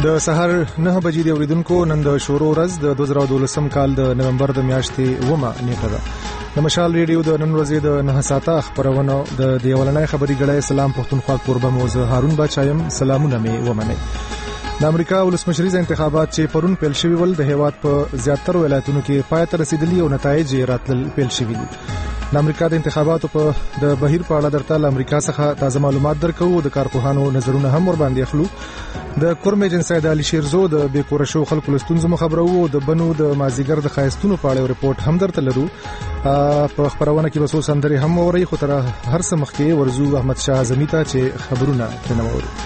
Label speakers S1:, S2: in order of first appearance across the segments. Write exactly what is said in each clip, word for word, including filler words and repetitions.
S1: د سحر نه بجې د اوریدونکو نن د شورو ورځ د دوه زره دولسم کال د نومبر د میاشتې اومه نیټه ده. د مشال ریډیو د نن ورځې د نه ساعته خبرونه د دیولنې خبري غړې سلام پښتونخوا قربه موزه هارون بچایم سلامونه مې ومنه. د امریکا ولسمشریز انتخابات چې پرون پیل شوي ول د هیواد په زیاتره ولایتونو کې پای ته رسیدلي او نتایج راتلل پیل شوي دي. د امریکا د انتخاباتو په د بهیر په اړه درته له امریکا څخه تازه معلومات درکو. د کارپوهانو نظرونه هم ور باندې اخلو. د کورم ایجنسی د علي شیرزو د بیکور شو خلکو لستونزو مخبرو او د بنو د مازیګر د خایستونو په اړه ریپورت هم درته لرو. په خبرونه کې وسو سندري هم اوري خو تر هر څه مخکې ورزو احمد شاه اعظمي ته چې خبرونه تنووري.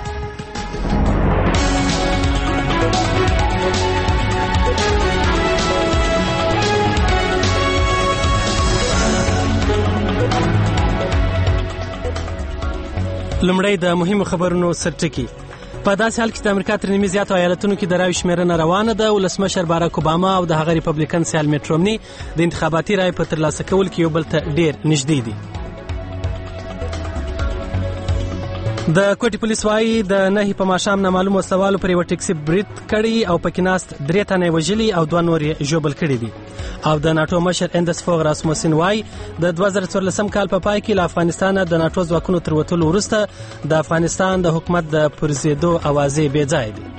S2: لمړی د مهمو خبرونو سرټکی. په داسې حال کې د امریکا تر نیمه زیاتو ایالتونو کې د رایو شمیرنه روانه ده. ولسمشر باراک اوباما او د هغه ریپبلیکن سیال میټ رومني د انتخاباتي رایو په ترلاسه کول کې یو بل ته ډیر نږدې دي. د کوټي پولیس وايي د نهي په ماښام نامعلوم وسلوالو پر یو ټیکسي برید کړی او پکې ناست درې تنه وژلي او دوه نور یې ژوبل کړي دي. او د ناتو مشر اندس فوغ راسموسن وايي د دوه زره څوارلسم کال په پای کې له افغانستان د ناتو ځواکونو تر وتلو وروسته د افغانستان د حکومت د پرزیدو اوازې بې ځای دي.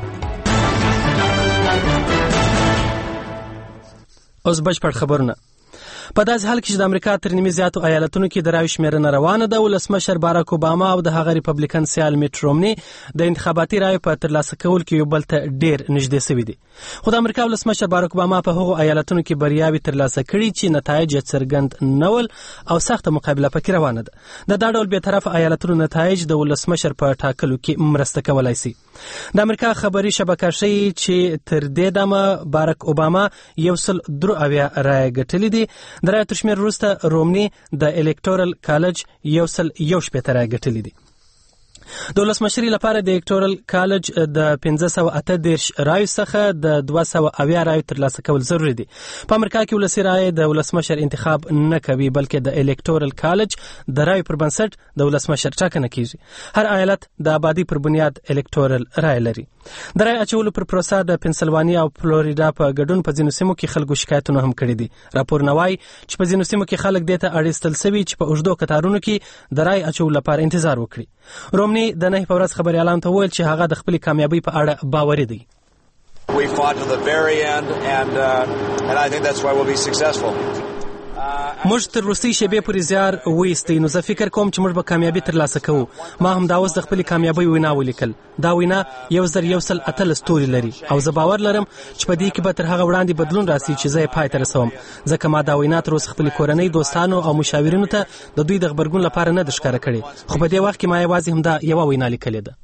S2: اوس بشپړ خبرونه. په داسې حال کې چې د امریکا تر نیمه زیاتو ایالتونو کې د رایو شمیرنه روانه ده. ولسمشر باراک اوباما او د هغه ریپبلیکن سیال میټ رومني د انتخاباتي رایو په ترلاسه کول کې یو بل ته ډیر نږدې شوي دي. خو د امریکا ولسمشر باراک اوباما په هغو ایالتونو کې بریاوي ترلاسه کړي چې نتایج یې څرګند نه ول او سخته مقابله پکې روانه ده. د دا ډول بیطرفه ایالتونو نتایج د ولسمشر په ټاکلو کې مرسته کولای شي. د امریکا خبري شبکه ښیي چې تر دې دمه باراک اوباما یو سل درې اویا رایې ګټلې دي. د رایو تر شمېر وروسته رومني د الکتورل کالج یو سل یو شپېته رایې ګټلې دي. د ولسمشرۍ لپاره د الکتورل کالج د پنځه سوه اته دېرش رایو څخه د دوه سوه اویا رایو ترلاسه کول ضروري دي. په امریکا کې ولسي رایې د ولسمشر انتخاب نه کوي بلکې د الکتورل کالج د رایو پر بنسټ د ولسمشر ټاکنه کیږي. هر ایالت د آبادی پر بنیاد الکتورل رایې لري. د رایې اچولو پر پروسه د پنسلوانیا او فلوریډا په ګډون په ځینو سیمو کې خلکو شکایتونه هم کړي دي. راپورونه وايي چې په ځینو سیمو کې خلک دې ته اړیستل شوي چې په اوږدو کتارونو کې د رایې اچولو لپاره انتظار وکړي. رومني د نهي په ورځ خبریالانو ته وویل چې هغه د خپلې کامیابۍ په اړه باوري دی.
S3: We fought to the very end and uh, and I think that's why we'll be successful.
S2: موږ تر وروستۍ شېبې پورې زیار وایستی نو زه فکر کوم چې موږ به کامیابي ترلاسه کوو. ما هم دا اوس د خپلې کامیابۍ وینا ولیکل. دا وینا یو زر یو سل اتلس توري لري او زه باور لرم چې په دې کې به تر هغه وړاندې بدلون راسي چې زه یې پای ته رسوم. ځکه ما دا وینا تر اوسه خپلې کورنۍ دوستانو او مشاورینو ته د دوی د غبرګون لپاره نه ده ښکاره کړې. خو په دې وخت کې ما یوازې همدا یوه وینا لیکلې ده.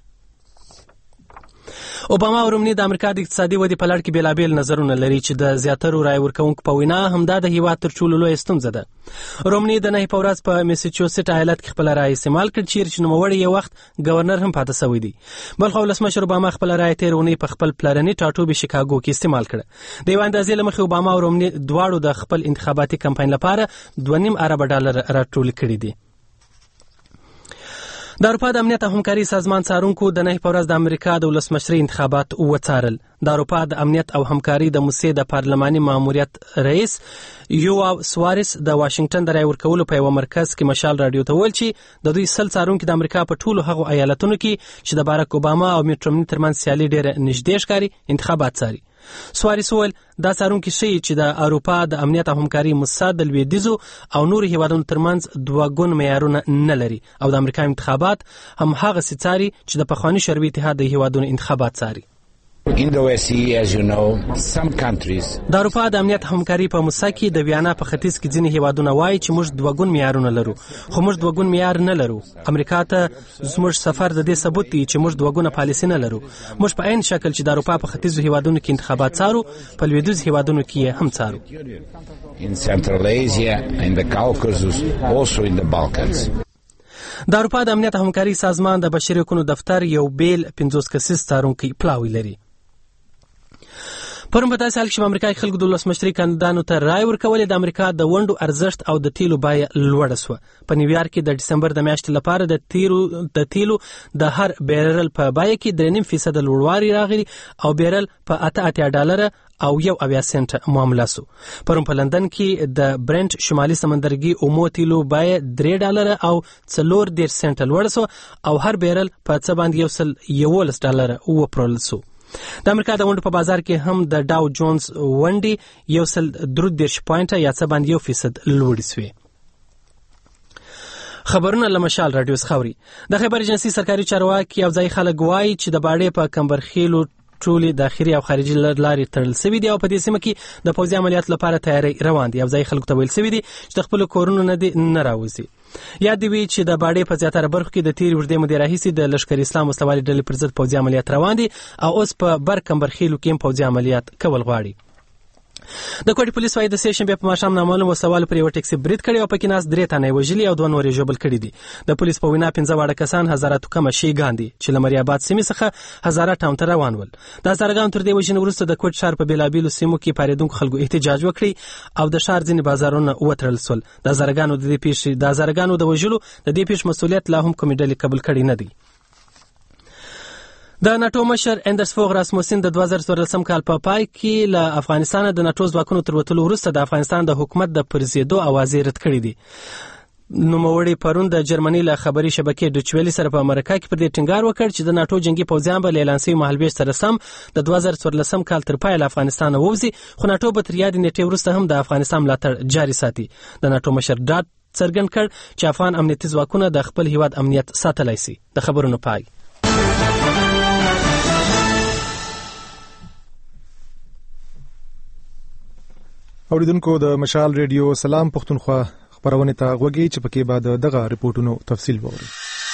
S2: اوباما او رومني د امریکا د اقتصادي ودې په لړ کې بیلابیل نظرونه لري چې د زیاترو رایې ورکوونکو په وینا همدا د هیواد تر ټولو لویه ستونزه ده. رومني د نهي په ورځ په میساچوسیټس ایالت کې خپله رایه استعمال کړ چیرې چې نوموړی یو وخت ګورنر هم پاتې شوی دی. بلخو ولسمشر اوباما خپله رایه تېره اونۍ په خپل پلرني ټاټوبي شیکاګو کې استعمال کړه. د یوه اندازې له مخې اوباما او رومني دواړو د خپل انتخاباتي کمپاین لپاره دوه نیم اربه ډالر راټول کړي دي. د اروپا د امنیت او همکاري سازمان څارونکو د نهي په ورځ د امریکا د ولسمشرۍ انتخابات وڅارل. د اروپا د امنیت او همکاري د موسسې د پارلماني ماموریت رئیس یوآو سوارس د واشنگټن د رایې ورکولو په یوه مرکز کې مشال راډیو ته وویل چې د دوی سل څارونکي د امریکا په ټولو هغو ایالتونو کې چې د باراک اوباما او میټ رومني ترمنځ سیالي ډېره نږدې ښکاري انتخابات څاري. سوارس وویل دا څارونکي ښیي چې د اروپا د امنیت او همکاري موسسه د لویدیځو او نورو هیوادونو ترمنځ دوه ګون معیارونه نه لري او د امریکا انتخابات هم هغسې څاري چې د پخواني شوروي اتحاد د هیوادونو انتخابات څاري.
S4: In the O S C E, as you know, some countries
S2: د اروپا د امنیت همکاري په موسسه کې د ویانا په ختیځ کې ځینې هیوادونه وایي چې موږ دوه ګون معیارونه لرو خو موږ دوه ګون معیار نه لرو. امریکا ته زموږ سفر د دې ثبوت دی چې موږ دوه ګونه پالیسي نه لرو. موږ په عین شکل چې د اروپا په ختیځو هیوادونو کې انتخابات څارو په لویدیځو هیوادونو کې هم څارو.
S4: in Central Asia, in the Caucasus, also in the Balkans.
S2: د اروپا د امنیت همکاري سازمان د بشري حقوقو دفتر یو بیل پنځوس کسیز څارونکی پلاوی لري. پرون په داسې حال کې چې امریکا خلکو د ولسمشري کاندیدانو ته رای ورکولې د امریکا د ونډو ارزښت او د تیلو بیه لوړه شوه. په نیویارک کې د ډسمبر د میاشتې لپاره د تیرو د تیلو د هر بیرل په بیه کې درې نیم فیصد لوړوالي راغلی او بیرل په اته اتیا ډالره او یو اویا سنټ معامله سو. پرون په لندن کې د برنت شمالي سمندرګي اومو تیلو بیه درې ډالره او څلور دېرش سنټ لوړه سو او هر بیرل په څه باندې یو سل یولس ډالره وپلورل سو. د امریکا د ونډو په بازار کې هم د ډاو جونز ونډې یو سل درې دېرش پوینټه یا څه باندې یو فیصد لوړې سوې. خبرونه له مشال رادیو څخه اوري. د خیبر ایجنسي سرکاري چارواکي او ځای خلک وایي چې د باړې په کمبرخیلو ټولې داخلي او خارجي لارې تړل شوي دي او په دې سیمه کې د پوځي عملیات لپاره تیاری روان دي. او ځای خلکو ته ویل شوي دي چې د خپلو کورونو نه دي نه راوځي. یاد دی وی چې د باړې په زیاتره برخو کې د تیرې اوږدې مودې راهیسې د لښکر اسلام وسلوالې ډلې پر ضد پوځي عملیات روان دي او اوس په بر کمبرخیلو کې هم پوځي عملیات کول غواړي. د کوټي پولیس وايي د سې شنبې په ماښام نامعلوم وسلوالو پر یو ټکسي برید کړی او پکې ناس درې تنه وژلي او دوه نور ژوبل کړي دي. د پولیس په وینا پنځه واړه کسان هزاره کمه شیګان دي چې لمري آباد سیمې څخه هزاره ټاون ته روان ول. د هزارهګان تر دې وژنې وروسته د کوټ ښار په بیلابیلو سیمو کې پارېدونکو خلکو احتجاج وکړي او د ښار ځینې بازارونه وتړل شول. د هزارهګانو د دې پیښې د هزارهګانو د وژلو د دې پیښې مسؤلیت لا هم کومې ډلې قبول کړی نه دی. د ناتو مشر اندرس فوغ راسموسین د دوه زره څوارلسم کال په پای کې له افغانستان د ناتو ځواکونو تر وتلو وروسته د افغانستان د حکومت د پرزیدو اوازې رد کړې دي. نوموړي پرون د جرمني له خبري شبکې ډوچویلی سره په امریکا کې پر دې ټینګار وکړ چې د ناتو جنگي پوځیان به له اعلان شوي مهالویش سره سم د دوه زره څوارلسم کال تر پایه له افغانستانه ووځي، خو ناتو به تر یادې نیټې وروسته هم د افغانستان ملاتړ جاري ساتي. د ناتو مشر ډاډ څرګند کړ چې افغان امنیتي ځواکونه د خپل هیواد امنیت ساتلی سي. د خبرونو پای.
S1: اوریدونکو د مشال ریډیو سلام پښتونخوا خبرونه ته غوږی چې پکې بعد دغه ریپورتونو تفصیل ووري.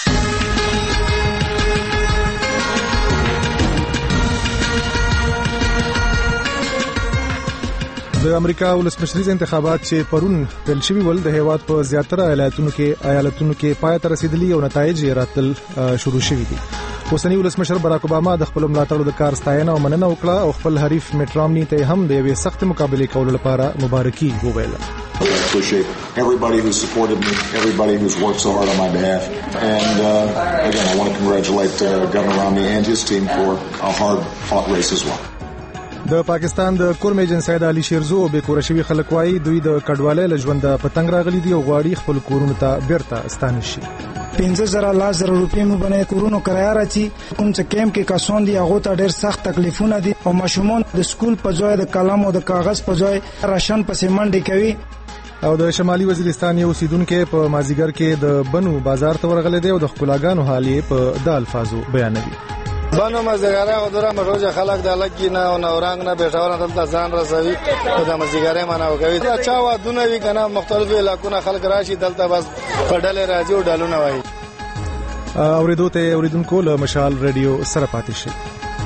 S1: د امریکا ولسمشریز انتخابات چې پرون پیل شوي ول د هیواد په زیاتره ایالتونو کې ایالتونو کې پای ته رسیدلي او نتایج یې راتل شروع شوي دي. اوسنی ولسمشر براک اوباما د خپل ملاتړو د کار ستاینه او مننه وکړه او خپل حریف میټ رامني ته هم د یوې سخت مقابلې کولو لپاره مبارکي وویله.
S5: I appreciate everybody who's supported me, everybody who's worked so hard on my behalf. And uh, again, I want to congratulate uh, Governor Romney and his team for a hard-fought race as well.
S1: د پاکستان د کورم ایجنسی د علي شیرزو به کور شوی خلک وایي دوی د کډوالۍ لژوند په تنګ راغلي دي او غواړي خپل کورونو ته بیرته ستانه شي.
S6: پنځه زره لاس زره روپۍ مو باندې کورونو کرایه راځي. کوم چې کیمپ کې کسان دي هغه ته ډېر سخت تکلیفونه دي او ماشومان د سکول په ځای د قلم او د کاغذ په ځای راشن پسې منډې کوي.
S1: او د شمالي وزیرستان یو اوسیدونکو په مازیګر کې د بنو بازار ته ورغلی دی او د خپلګانو حال یې په د الفاظو بیانوي.
S7: بنو مزګره او دره مروجه خلک د لګینه او نورنګ نه بیٹاونه دلته ځان رسوي او د مزګره معنی کوي. دا چا ودونه وی کنه مختلف علاقونه خلک راشي دلته بس پډل راځي او ډالونه وایي.
S1: اوریدو ته اوریدونکو له مشال ریډیو سره پاتې شي.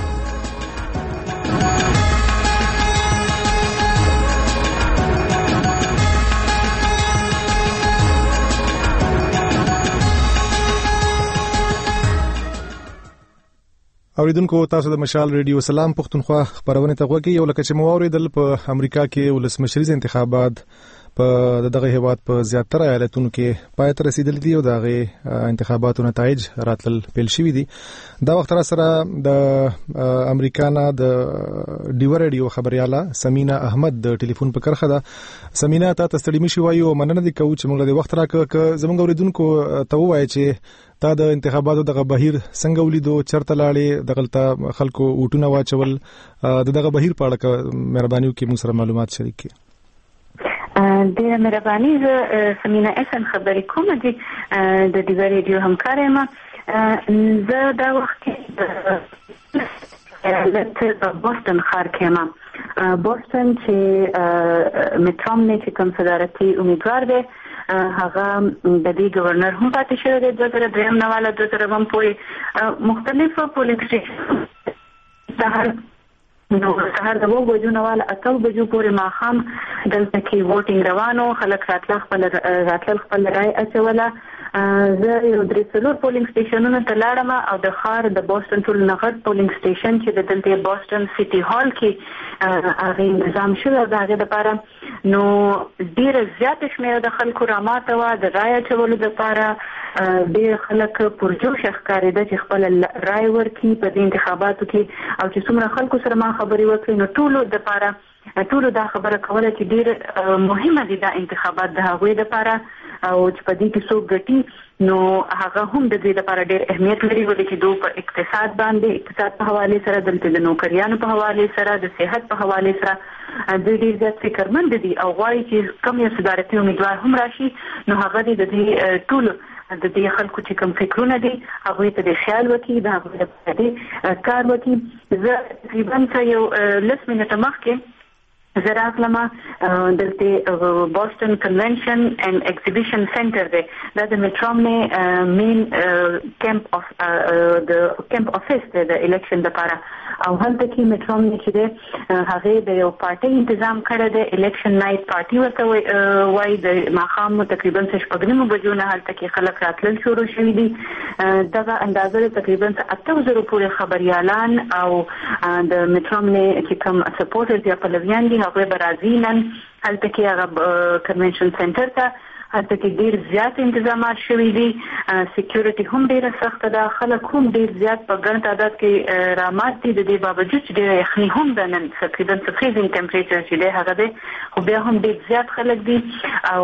S1: اوریدونکو تاسو د مشال ریډیو سلام پښتونخوا خبرونه ته غوږی. یو لکه چې مو اوریدل په امریکا کې ولسمشریز انتخابات په دغه هیواد په زیاتره ایالتونو کې پای ته رسیدلي دي او دغه انتخاباتو نتایج راتل پیل شوي دي. دا وخت را سره د امریکا نه د ډیو ریډیو خبرياله سمینا احمد د ټلیفون په کرخه ده. سمینا تاسو ستړي مشي وایو مننه دي کوم چې موږ د وخت راکړه زموږ اوریدونکو ته وایي چې تا د انتخاباتو دغه بهیر څنګه ولیدو، چرته لاړې، دغلته خلکو ووټونه واچول، دغه بهیر په اړه مهرباني وکړئ موږ سره معلومات شریک کړئ.
S8: ډیره مهرباني. زه سمینا احسن خبرې کوم دي د ډیو ریډیو همکار یم. زه دا وخت د بوسټن ښار کې یم. بوسټن چې میټ رامني چې کوم صدارتي امیدوار دی هغه د دې گورنر هم پاتې شوی دی دوه زره دریم نه والا دوه زره اووم پورې. مختلفو پولیټیکس نو سهار د وګ بجو نواله اته بجو پورې ماخام دلته کې ووټینګ روانو، خلک راتل خپل راتل خپل رائے اچوله. زه یو درې څلور پولینګ سټیشنونو ته لاړم او د ښار د بوسټن ټول نغد پولینګ سټیشن چې د دلته بوسټن سټي هال کې هغه نظام شوی د هغه لپاره نو ډیر زیات شمېر د خلکو راماته و د رائے اچولو لپاره. ډیر خلک پرجوش ښکارېده چې خپل رائے ورکړي په دې انتخاباتو کې او چې څومره خلکو سره ما خبرې وکړې نو ټولو د لپاره ټولو دا خبره کوله چې ډیر مهمه دي دا انتخابات د هغوی لپاره او چې په دې کې څوک ګټي نو هغه هم د دې لپاره ډیر اهمیت لري ولې چې دوی په اقتصاد باندې اقتصاد په حواله سره دلته د نوکریانو په حواله سره د صحت په حواله سره د ډیر زیات فکرمند دي او غواړي چې کوم یو صدارتي امیدوار هم راشي نو هغه د دې ټول د دې خلکو چې کوم فکرونه دي هغه ته د خیال وکړي دا هغه د کار وکړي. زه تقریبا یو لس منټه مخکې زه راغلم دلته بوسټن کنونشن اینڈ ایگزیبیشن سنټر دی دا د میټروم مین کیمپ اف د کیمپ افیس دی د الیکشن لپاره او هلته کې میټروم چې دی هغه د یو پارټي تنظیم کړی دی الیکشن نایټ پارټي ورته وایي د ماښام تقریبا شپږ نیمو بجو نه هلته کې خلک راتلل شروع شوي دي. دغه اندازه تقریبا اته زره پورې خبريالان او د میټروم چې کوم سپورټرز یا پلویان دي هغه برازي نن هلته کې هغه کنونشن سنټر ته هلته کې ډیر زیات انتظامات شوي دي. سکیورټي هم ډیره سخته ده، خلک هم ډیر زیات په ګڼ تعداد کې رامات دي. د دې باوجود چې ډیره یخني هم ده نن تقریبا فریزینګ ټمپریچر چې دی هغه دی خو بیا هم ډیر زیات خلک دي او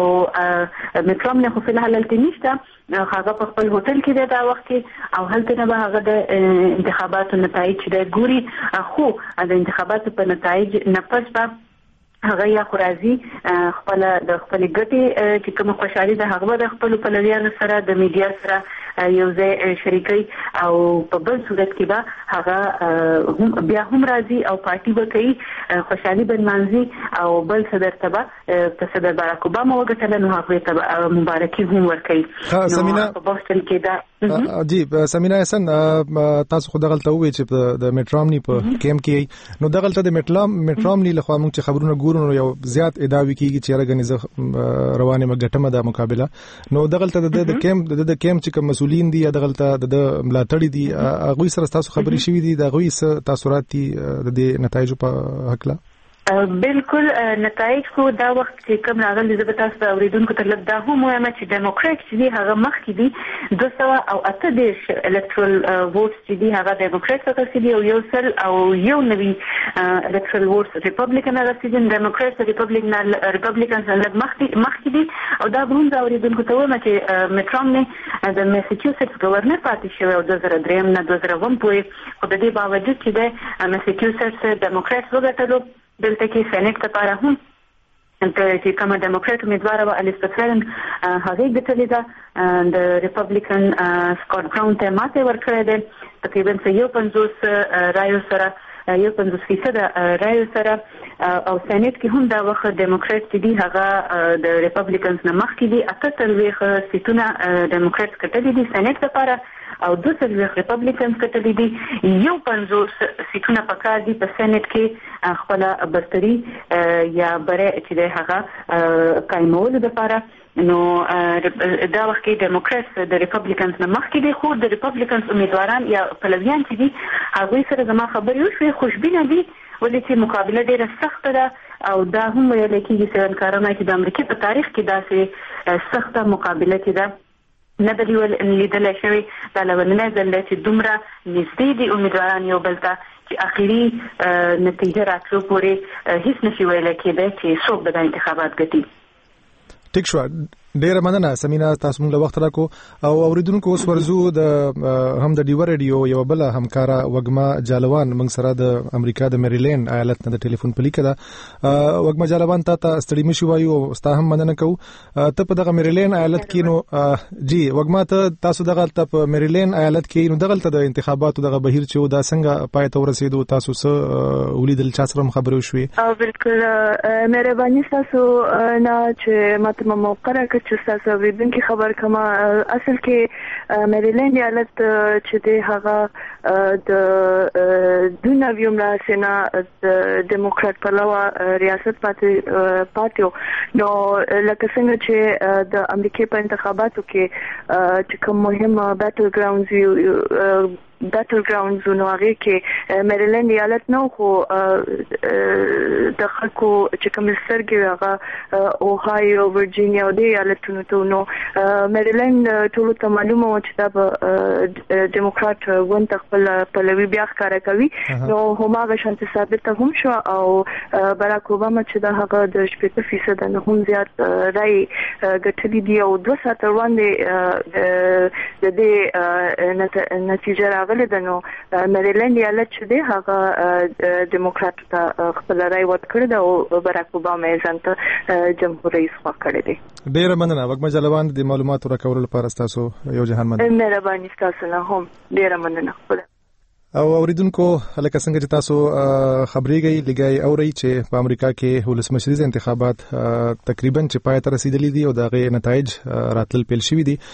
S8: میټروم نه خو فلحال هلته نشته هغه په خپل هوټل کې دی دا وخت کې او هلته نه به هغه د انتخاباتو نتایج چې دی ګوري خو د انتخاباتو په نتایج نه پس به هغه یا خورازي خپل د خپل ګټي چې کوم خوشحالي ده هغه د خپل پلویانو سره د میډیا سره یو ځای شریکي او په بل صورت کې به هغه هم بیا هم راځي او پارټي به کوي خوشحالي بنمانځي او بل صدر ته به صدر باراک اوباما وګټل نو هغه ته مبارکي هم ورکوي.
S1: سمینا
S8: په بوسټن کې دا
S1: جی سمینا حسن تاسو خو دغلت وی چې د میټرامنی په کیم کې نو دغلت د میټرام میټرامنی لخوا موږ چې خبرونه ګورو نو یو زیات ادعاوی کیږي چې راغني روانه مګټمه د مقابله نو دغلت د کیم د کیم چې کوم مسولین دي دغلت د ملاتړي دي هغه سره تاسو خبري شوي دي د غوي تاثیرات دي د نتایج په حق لا
S8: بالکل نتایج خو دا وخت چې کوم راغلي زه به تاسو ته اوریدونکو ته لږ دا هم وایم چې ډیموکرات چې دي هغه مخکې دي دوه سوه او اته دېرش الکترل ووټس چې دي هغه ډیموکرات څخه دي او یو سل او یو نوي الکترل ووټس ریپبلیکن هغه دي ډیموکرات ریپبلیکن ریپبلیکنز لږ مخکې مخکې دي او دا به هم زه اوریدونکو ته وایم چې میټرام نه د میساچوسټس گورنر پاتې شوی او دوه زره درېیم نه دوه زره اووم پورې خو د دې باوجود چې د میساچوسټس ډیموکرات وګټلو دلته کې سېنات لپاره هم د چې کومه ډیموکرات امیدوار و الیسبت وارن هغه ګټلې ده د ریپبلیکن سکاټ براون ته ماته ورکړې ده تقریبا یو پنځوس رایو سره یو پنځوس فیصد رایو سره او سېنات کې هم دا وخت ډیموکرات چې دي هغه د ریپبلیکنز نه مخکې دي اته څلوېښت سیټونه ډیموکرات ګټلې دي سېنات لپاره او دوه څلوېښت ریپبلیکنز ګټلې دي یو پنځوس سیټونه پکار دي په سېنات کې خپل برتري یا بره چې دی هغه قایمولو لپاره نو دا وخت کې ډیموکرات د ریپبلیکنز نه مخکې دي خو د ریپبلیکنز امیدواران یا پلویان چې دي هغوی سره زما خبرې وشوې خوشبینه دي ولې چې مقابله ډیره سخته ده او دا هم ویل کېږي چې کارونه چې د امریکا په تاریخ کې داسې سخته مقابله کې ده نه د لیدل شوی دا لومړنی ځل دی چې دومره نږدې دي امیدواران یو بل ته چې اخري نتیجه راتلو پورې هیڅ نشي ویلی کېدی چې څوک به دا انتخابات ګټي.
S1: ټیک شو ډیره مننه سمینا تاسو موږ وخت راکو او اوریدونکو اوس ورزو د هم د ډیو ریډیو یو بل همکارا وګما جالوان موږ سره د امریکا د میریلند ایالت نه د ټلیفون پلیکه ده وګما جالوان ته ته ستړي مشي وایو ستا هم مننه کو ته په دغه میریلند ایالت کې نو جی وګما ته تاسو دغه ته په میریلند ایالت کې نو دغه ته د انتخاباتو دغه بهیر چې دا څنګه پای ته ورسېدو تاسو سره ولیدل چا سره خبرې وشوي
S9: او بالکل مهرباني تاسو نه چې ماته موقع راکړه چې تاسو اوریدونکو خبر کما اصل کې میریلند ایالت چې د هغه د دوناویوم راسنه د دیموکرات پلوه ریاست پاتې پاتیو نو لکه څنګه چې د امریکای په انتخاباتو کې چې کوم مهم بیټل گراوندز یو بیټل گراوندز نو هغه کې میریلند ایالت نو خو د خلکو چې کوم سترګې هغه اوهایو ورجینیا او د ایالتونو ته نو میریلند ټول ته معلومه و چې دا دیموکرات ونت خپل پلوي بیا ښکارا کوي نو هماغه شانت ثابت هم شو او باراک اوباما چې دا هغه د شپږ فیصد نه هم زیات رای ګټلې دی او دوه ساعت وړاندې د دې نتیجه راغله نو میریلند ایالت چې دی هغه دیموکرات ته خپل رای ورکړ او باراک اوباما یې ځانته جمهور رئیس وکړ دی.
S1: ډیره مننه وګما جلوان د معلوماتو راکولو لپاره تاسو یو جهان مننه.
S9: مهرباني تاسو نه هم ډیره مننه.
S1: او اوریدونکو لکه څنګه چې تاسو خبرېږئ لګای اوري چې په امریکا کې ولسمشریز انتخابات تقریبا چې پای ته رسیدلي دي او دغه نتایج راتل پیل شوي دي.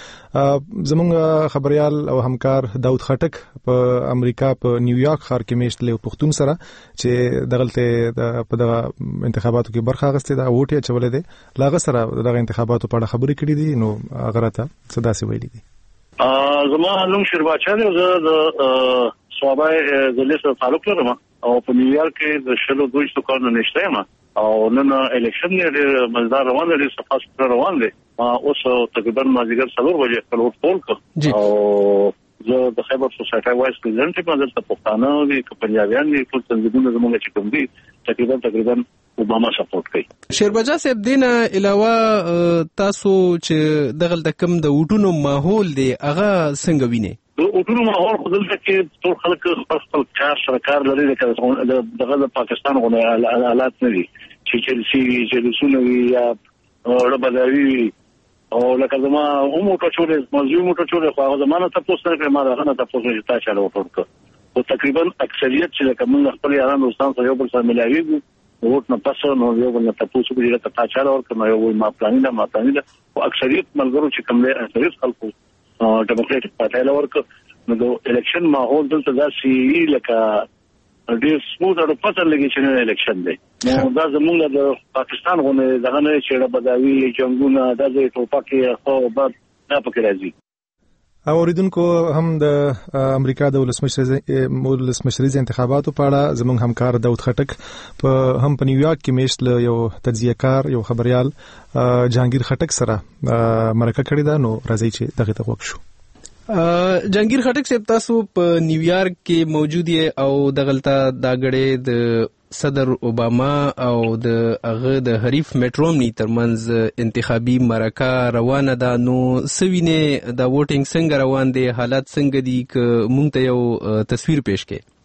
S1: زمونږ خبريال او همکار داود خټک په امریکا په نیویارک ښار کې میشت له پښتون سره چې دغلته په دغه انتخاباتو کې برخه اخیستې ده ووټ یې چولې ده لاغه سره دغه انتخاباتو په اړه خبرې کړې دي نو هغه راته صدا سي ویلي دي.
S10: زما نوم شیرباچا دی زه د صوابای ضلع سره تعلق لرم او په نیویارک کې د شلو دوه سو کارونه نشته یم او نن الیکشن یې مزدار روان دي صفاست روان دي اوس تقریبا مازیګر څلور بجې خپل ووټ پول کړ او زه د خیبر سوسایټي وایس پریزیډنټ یم دلته پښتانه دي کپنجابیان دي ټول څنګهونه زموږ چې کوم دي تقریبا تقریبا اوباما سپورټ کوي.
S2: شیرباجا صاحب دینه علاوه تاسو چې دغه کم د وټونو ماحول دی هغه څنګه ویني؟
S10: د وټونو ماحول په دلته کې ټول خلک خپل کار سرکار لري د دغه د پاکستان غوښنه حالات نه دي چې چې جلسونه وي یا ربداوي او لکه زما هم ټوټه موضوع مو ټوټه خو هغه زمانه تاسو سره کې ما راغله تاسو چې تاسو چاله وټورک او تقریبا اکثریت چې لکه موږ خپل یاران دوستان سره یو بل سره ملاویږو ووټ نه پاسو نو یو بل نه تاسو کې چې تاسو چاله ورکړم یو ما پلان نه ما پلان نه او اکثریت ملګرو چې کوم له اکثریت خلکو ډیموکراټک پارټي له ورکړ نو د الیکشن ماحول دلته داسې لکه ډېر سموث او پاتې لګي چې نه الیکشن دی نو دا زموږ د پاکستان غونې دغه نه چې بداوی جنگونه د ټوپکې خو بعد نه پکې راځي.
S1: اوریدونکو هم د امریکا د ولسمشریز انتخاباتو په اړه زموږ همکار داود خټک په هم په نیویارک کې میشت له یو تجزیه کار یو خبريال جهانگیر خټک سره مرکه کړې ده نو راځي چې دغه ته وښو.
S2: جهانگیر خټک صاحب تاسو په نیویارک کې موجود یې او دغلطه دا غړې د صدر اوباما او د هغه د حریف میټرومنی ترمنځ انتخابي مرکه روانه ده نو سوینه د ووټینګ څنګه روان دي حالات څنګه دي ک مونږ ته یو تصویر پېښ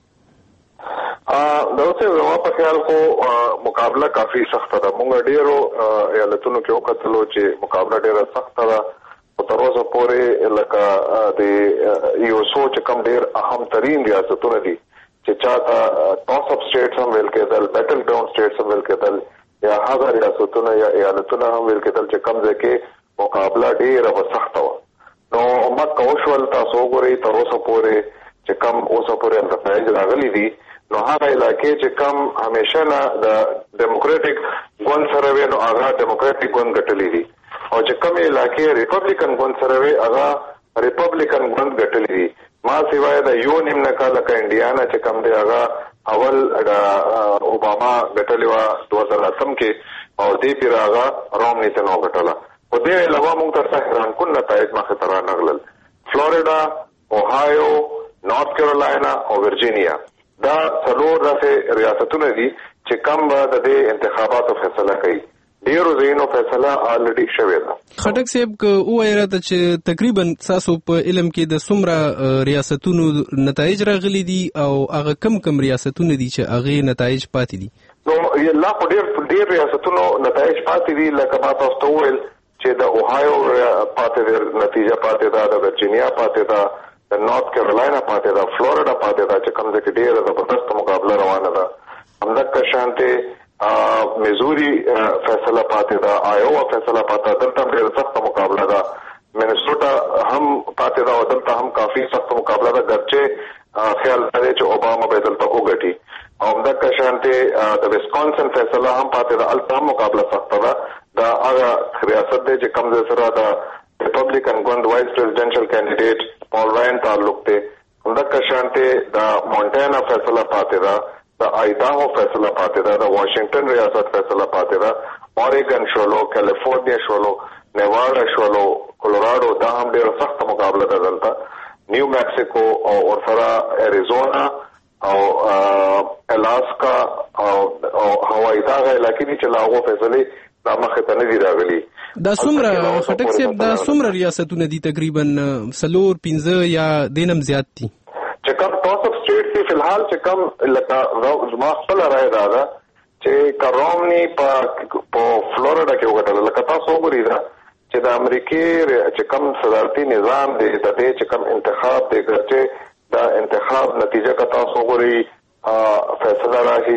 S2: کړي؟
S11: ا دغه زما په خیال خو مقابله کافي سخت ده مونږ ډیرو ایالتونو کې وکړو چې مقابله ډیره سخت ده او تر اوسه پورې لکه د یو سوچ کم ډیر اهم ترين ریاستونه دي چې چاته ټاس اپ سټیټس هم ویل کېدل بیټل ګراوند سټیټس هم ویل کېدل یا هغه ریاستونه یا ایالتونه هم ویل کېدل چې کم ځای کې مقابله ډیره سخته وه نو موږ کوشول تاسو وګورئ تر اوسه پورې چې کم اوسه پورې نتایج راغلي دي نو هغه علاقې چې کم همیشه نه د ډیموکراټک ګوند سره وي نو هغه ډیموکراټک ګوند ګټلي دي او چې کم علاقې ریپبلیکن ګوند سره وي هغه ریپبلیکن ګوند ګټلي دي ما سیوای د یو نیم نه کال کا انډیانا چې کم دی هغه اول د اوباما ګټلې و دوه هزار اتم کې او دې پیر هغه رومنی ته نو ګټله او دې علاوه موږ تر څو حیران کن نتایج مخه تر نغلل فلوریدا اوهایو نارث کیرولاینا او ورجینیا دا څلور داسې ریاستونه دي چې کم به د دې انتخاباتو فیصله کوي ډیرو ځینو فیصله الریډي شوې ده.
S2: خټک صاحب کو وایره چې تقریبا تاسو په علم کې د څومره ریاستونو نتایج راغلي دي او هغه کم کم ریاستونه دي چې هغه نتایج پاتې دي؟
S11: نو لا په ډیر ډیر ریاستونو نتایج پاتې دي لکه ما تاسو ته وویل چې د اوهایو پاتې ده نتیجه پاتې ده د ورجینیا پاتې ده د نارث کیرولاینا پاتې ده فلوریدا پاتې ده چې کوم ځکه ډیره زبردست مقابله روانه ده همدغه شانته میزوري فیصله پاتې ده آیووا فیصله پاتې ده دلته ډېر سخت مقابله ده ګرچې خیال لري چې اوباما به دلته وګټي او دغه شانته د ویسکونسن فیصله هم پاتې ده الته هم مقابله سخته ده دا هغه ریاست دی چې کوم ځای سره د ریپبلیکن ګوند وایس پریزیډنشل کینډیډیټ پال راین تعلق دی دغه شانته د مونټانا فیصله پاتې ده د آیداهو فیصله پاتې ده د واشنگټن ریاست فیصله پاتې ده اوریګن شولو کیلیفورنیا شولو نیواډا شولو کولوراډو دا هم ډېر سخت مقابله ده دلته نیو میکسیکو او ورسره اریزونا او الاسکا او هوایي دا علاقې دي چې لاغو فیصله دا مخه ته نه دی راغلي
S12: دا څومره خټک صاحب دا څومره ریاستونه دي تقریبا سلور پنځه یا دینم زیات دي
S11: چې کوم ټاس اف سټیټ دی فلحال چې کوم لکه زما خپل رائے دا ده چې کرومني په فلوریډا کې وګټل لکه تاسو وګورئ دا چې د امریکای چې کوم صدارتي نظام دی د دې چې کوم انتخاب دی ګرځي دا انتخاب نتیجه کا تاسو غوري فیصله راځي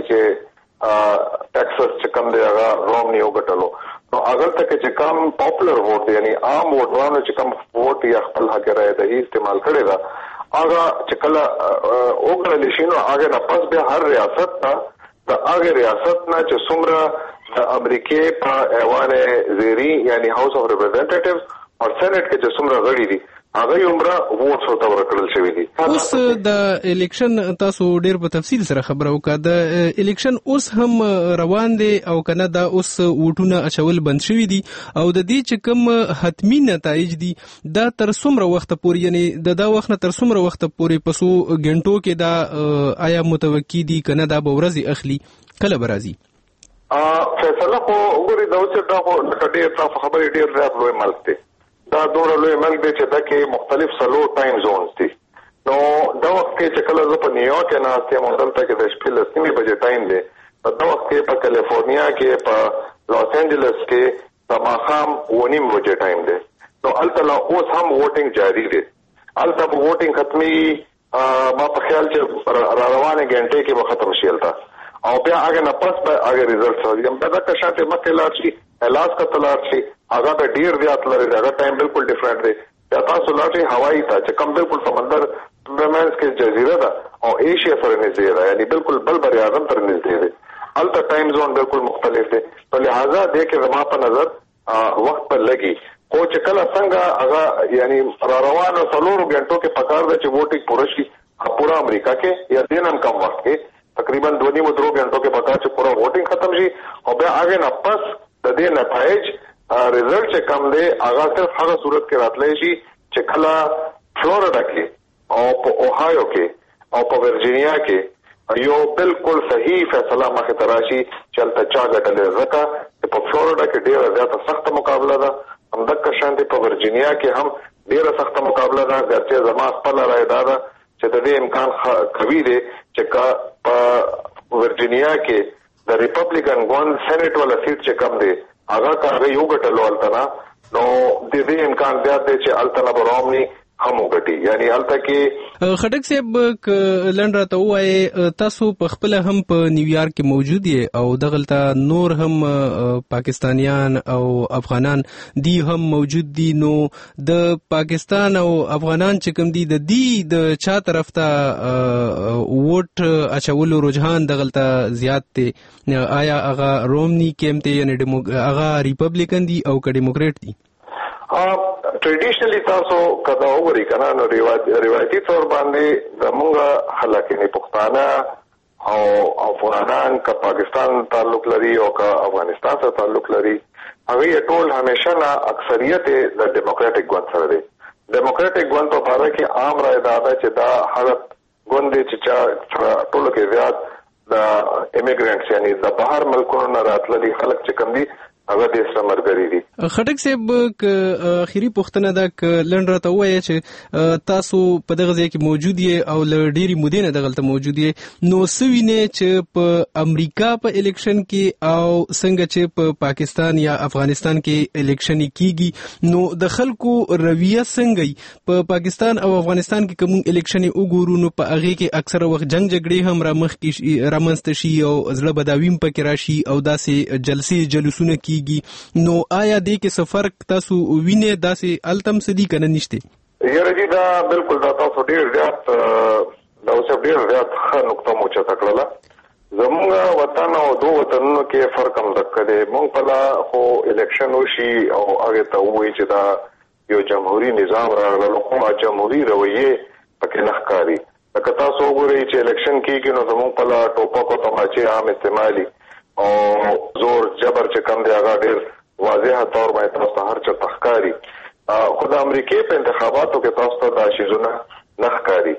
S11: چې ټیکساس چې کوم دی هغه رومني وګټلو نو اگر تک چې کوم پاپولر ووټ یعنی عام ووټرانو چې کوم ووټ یې خپل حق رائے د استعمال کړي دا هغه چې کله وګړل شي نو هغه نه پس به هر ریاست ته د هغه ریاست نه چې څومره د امریکای په ایوان زیری یعنی هاوس اف ریپرزینټیټیوز او سېنات کې چې څومره غړي دي هغه عمره ووټ څو ورکړل شوی دي
S12: اوس د الیکشن تاسو ډیر په تفصیل سره خبرو وکړه د الیکشن اوس هم روان دي او کنه دا اوس ووټونه اچول بند شوی دي او د دې چې کوم حتمی نتایج دي دا تر څومره وخت پورې یعنی د دا وخت تر څومره وخت پورې پسو غنټو کې دا آیا متوقع دي کنه دا به ورځي اخلي کله برازي
S11: ا فیصله خو وګورئ دا اوس دا خو ډېر تاسو خبرې ډېر زیات لوی ملک دی دا دوه لوی ملک دی چې دا کې مختلف سلو ټایم زونز دي نو دا وخت کې چې کله زه په نیویارک کې ناست یم دلته کې د شپې لس نیمې بجې ټایم دی دا وخت کې په کیلیفورنیا کې په لاس انجلس کې د ماښام اوه نیم بجې ټایم دی نو هلته اوس هم ووټینګ جاري دی هلته به ووټینګ ختمي ما په خیال چې را روانې ګنټې کې به ختم شي هلته او بیا هغه نه پس به هغه ریزلټ راځي هم دا که شاته مکه لاړ شي الاسکا ته لاړ شي هغه به ډیر زیات لري دا ټایم بالکل ډیفرنٹ دی یا تاسو لاړ شي هوایي ته چې کوم بالکل سمندر درمیانس کې جزیره ده او ایشیا سره نږدې ده یعنی بالکل بل بر اعظم تر نږدې دی الته ټایم زون بالکل مختلف دی په لہذا دې کې زما په نظر وخت پر لګي خو چې کله څنګه هغه یعنی را روانو څلورو غنټو کې پکار ده چې ووټینګ پوره شي پورا امریکا کې یا دینم کم وخت کې تقریبا دو نیمو درو غنټو کې پکار چې پورا ووټینګ ختم شي او بیا هغه نه پس د دې نتایج ریزلټ چې کم دی هغه صرف هغه صورت کې راتلی شي چې کله فلوریډا کې او په اوهایو کې او په ورجینیا کې یو بالکل صحیح فیصله مخې ته راشي چې هلته چا ګټلې ځکه چې په فلوریډا کې ډېره زیاته سخته مقابله ده همدغه شانتې په ورجینیا کې هم ډېره سخته مقابله ده ګرچې زما خپله رایه دا ده چې د دې امکان قوي دی چې په ورجینیا کې د ریپبلیکن ګوند سېنات ولا سیټ چې کم دی هغه کارغه یو ګټلو التنا نو د دې امکان زیات دی چې التنا برومني هم وګټي یعنی الته کې
S12: خټک صاحب لنډ راته وایي تاسو په خپل هم په نیویارک کې موجود یې او دغلته نور هم پاکستانیان او افغانان دی هم موجود دي نو د پاکستان او افغانان چې کوم دي د دې د چا طرف ته ووټ اچولو رجحان دغلته زیات دی آیا هغه رومني کېمته یعنی هغه ریپبلیکن دي او که ډیموکریټ دي
S11: ټریډیشنلی تاسو کدا وګورئ کنه نو روایتي تور باندې زمونږ خلک نه پښتانه او افغانان کا پاکستان تعلق لري او کا افغانستان سره تعلق لري هغه ټول همیشه نه اکثریت د ډیموکراټک ګوند سره دی ډیموکراټک ګوند په اړه کې عام رائے دا ده چې دا حالت ګوند چې ټول کې زیات د ایمیګرانټس یعنی د بهر ملکونو نه راتللي خلک چې کوم دي هغه د سمرګری دي
S12: خټک صاحب ک اخیری پوښتنه ده ک لنډ راته وایي چې تاسو په دغه ځای کې موجود یې او ل ډېری مودې نه دغلته موجود یې نو سوینه چې په امریکا په الیکشن کې او څنګه چې په پاکستان یا افغانستان کې الیکشن کیږي نو د خلکو رویه څنګه په پاکستان او افغانستان کې کوم الیکشن وګورو نو په هغه کې اکثره وخت جنگ جګړې هم رامخ کې رامنځته شي او زړه بداویم پکې راشي او داسې جلسې جلوسونه کی نو آیا دې کې سفر تاسو وینئ داسې التم سدي کنه نشته
S11: یاره جی دا بالکل دا تاسو ډیر زیات دا اوس ډیر زیات ښه نقطه مو چته کړله. زمونږ وطن او دو وطنونو کې فرق هم دک دی. مونږ په لا خو الیکشن وشي او هغه ته وایي چې دا یو جمهوریت نظام راغله، خو جمهوریت رویه پکې نه ښکاري. لکه تاسو وګورئ چې الیکشن کېږي نو زمونږ په لا ټوپک او تماچې عام استعمالي او زور جبر چې کم دی هغه ډیر واضح طور باندې تاسو هر څه ښکاري. خو د امریکای په انتخاباتو کې تاسو ته دا شیزونه نه ښکاري.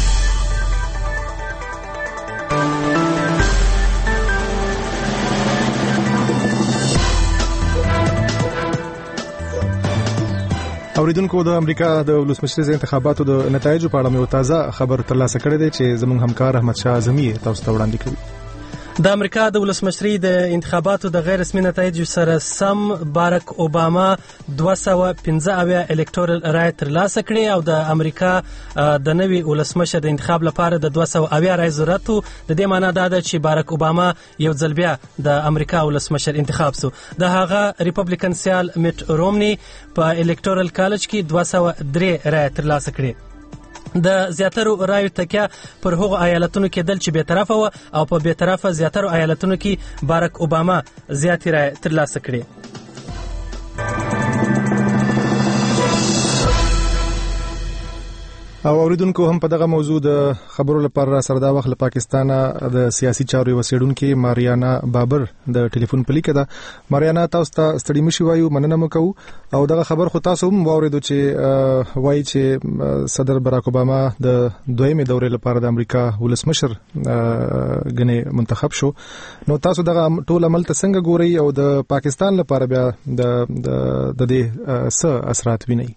S1: اوریدونکو د امریکا د ولسمشریز انتخاباتو د نتایجو په اړه یو تازه خبر ترلاسه کړی دی چې زموږ همکار احمد شاه اعظمي تاسو ته وړاندې کوي.
S2: د امریکا د ولسمشرۍ د انتخاباتو د غیر رسمي نتایجو سره سم بارک اوباما دوه سوه پنځه اویا الکتورل رای ترلاسه کړې او د امریکا د نوي ولسمشر د انتخاب لپاره د دوه سوه اویا رای ضرورت و. د دې معنی دا ده چې بارک اوباما یو ځل بیا د امریکا ولسمشر انتخاب سو. د هغه ریپبلیکن سیال میټ رومني په الکتورل کالج کې دوه سوه درې رای ترلاسه کړې. د زیاترو رایو تکیه پر هغو ایالتونو کې دل چې بی‌طرفه و او په بی‌طرفه زیاترو ایالتونو کې بارک اوباما زیاتې رای ترلاسه کړې.
S1: او اوریدونکو هم په دغه موضوع د خبرو لپاره سره دا وخت له پاکستان د سیاسي چارو وسیډونکو ماریانا بابر د ټلیفون په لیکه ده. ماریانا تاسو ته ستړي مشي وایو، مننه مو کوو. او دغه خبر خو تاسو هم واوریدو چې وایي چې صدر باراک اوباما د دویمه دورې لپاره د امریکا ولسمشر غني منتخب شو. نو تاسو دغه ټول عمل ته څنګه ګورئ او د پاکستان لپاره بیا د د دې څه اثرات ویني؟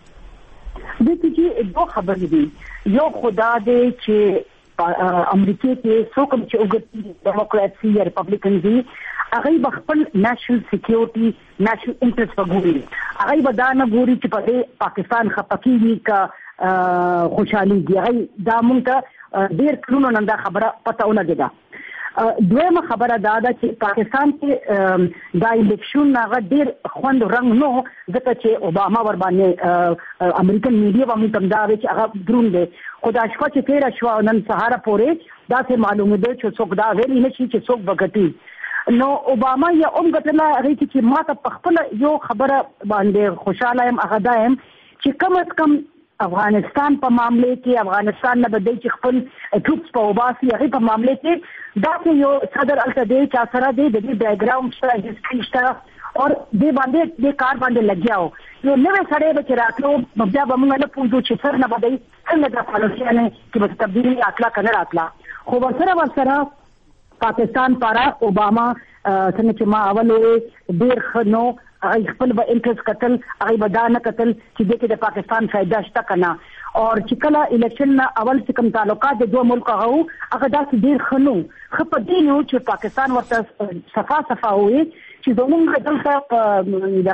S13: د دې دوه خبرې دي. یو خدا دې چې امریکا کې څوک چې وګړي ډیموکراسي یا ریپبلیکن دي هغه به خپل نېشنل سکیورټي نېشنل انټرست وګوري. هغه به دا نه ګوري چې په پاکستان خپکیږي کا خوشحالي دی. هغه دا مونږ ته ډیر کلونو نن دا خبره پته ولګیده. دویمه خبره دا ده چې پاکستان کې دا الیکشن هغه ډیر خوند رنګ نو ځکه چې اوباما ور باندې امریکن میډیا باندې تم دا چې هغه درون دی. خدا شپه چې تیر شو نن سهار پورې دا څه معلومه ده چې څوک دا ویلی نشي چې څوک وګټي. نو اوباما یا اوم ګټله هغه چې ما ته خپل یو خبره باندې خوشاله یم، هغه دا یم چې کم از کم افغانستان په معاملې کې افغانستان نه بدای چې خپل ټروپس په وباسي هغه په معاملې کې دا چې یو صدر التدی چا سره دی د دې بیک ګراوند سره هیڅ نشته او دې باندې دې کار باندې لګیاو. یو نوې سره به چې راتلو بیا به موږ نه پوهیږو چې سر نه بدای څنګه د پالیسیانه کې به تبدیلی اطلاع کنه راتلا. خو ورسره ورسره پاکستان لپاره اوباما څنګه چې ما اول ډیر خنو هغه خپل به انټرست قتل هغه به دا نه قتل چې دغه د پاکستان فائدہ شته کنه. او چې کله الیکشن اول چې کوم تعلقات د دوه ملک هغه هغه دا ډیر خنو خپ دینو چې پاکستان ورته صفا صفا وي چې زموږ دلته د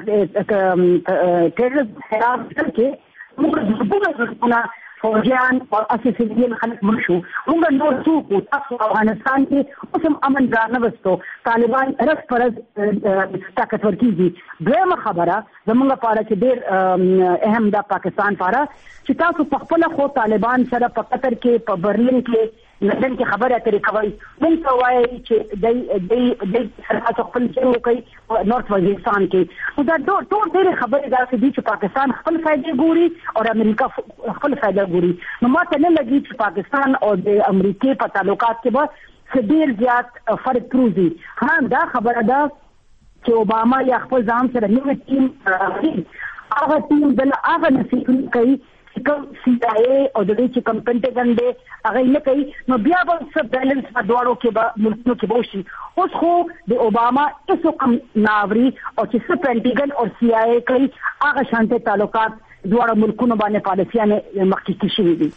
S13: ټیرر حرام کې موږ زبونه فوجیان او اساسیین خلک مرشو موږ نور څوک تاسو افغانستان کې اوسم امن ځان وستو طالبان رس فرض طاقت ورکیږي. دویمه خبره زموږ لپاره چې ډیر اهم ده پاکستان لپاره چې تاسو په خپل خو طالبان سره په قطر کې په برلین کې لندن کې خبره اترې کوي. موږ ته وایي چې د د د سره خپل جنګ کوي نورث وزیرستان کې. دا ټول ډېر خبرې دا چې چې پاکستان خپل فائدې ګوري او امریکا خپل فائدې ګوري. نو ماته نه لګي چې پاکستان او د امریکا په تعلقات کې به ډېر زیات فرق پروزي. ها دا خبره ده چې اوباما یا خپل ځان سره نوې ټیم هغه ټیم بل هغه نصیحت کوي کوم سی آی ای او د دې چې کوم پینټاګن دی هغه نه کوي. نو بیا به سب بیلنس په دوړو کې به ملکونو کې بوشي. اوس خو د اوباما ایسو کم ناوري او چې سب پینټاګن او سی آی ای کوي هغه شانته تعلقات دوړو ملکونو باندې پالیسیانه مخکې شوي دي.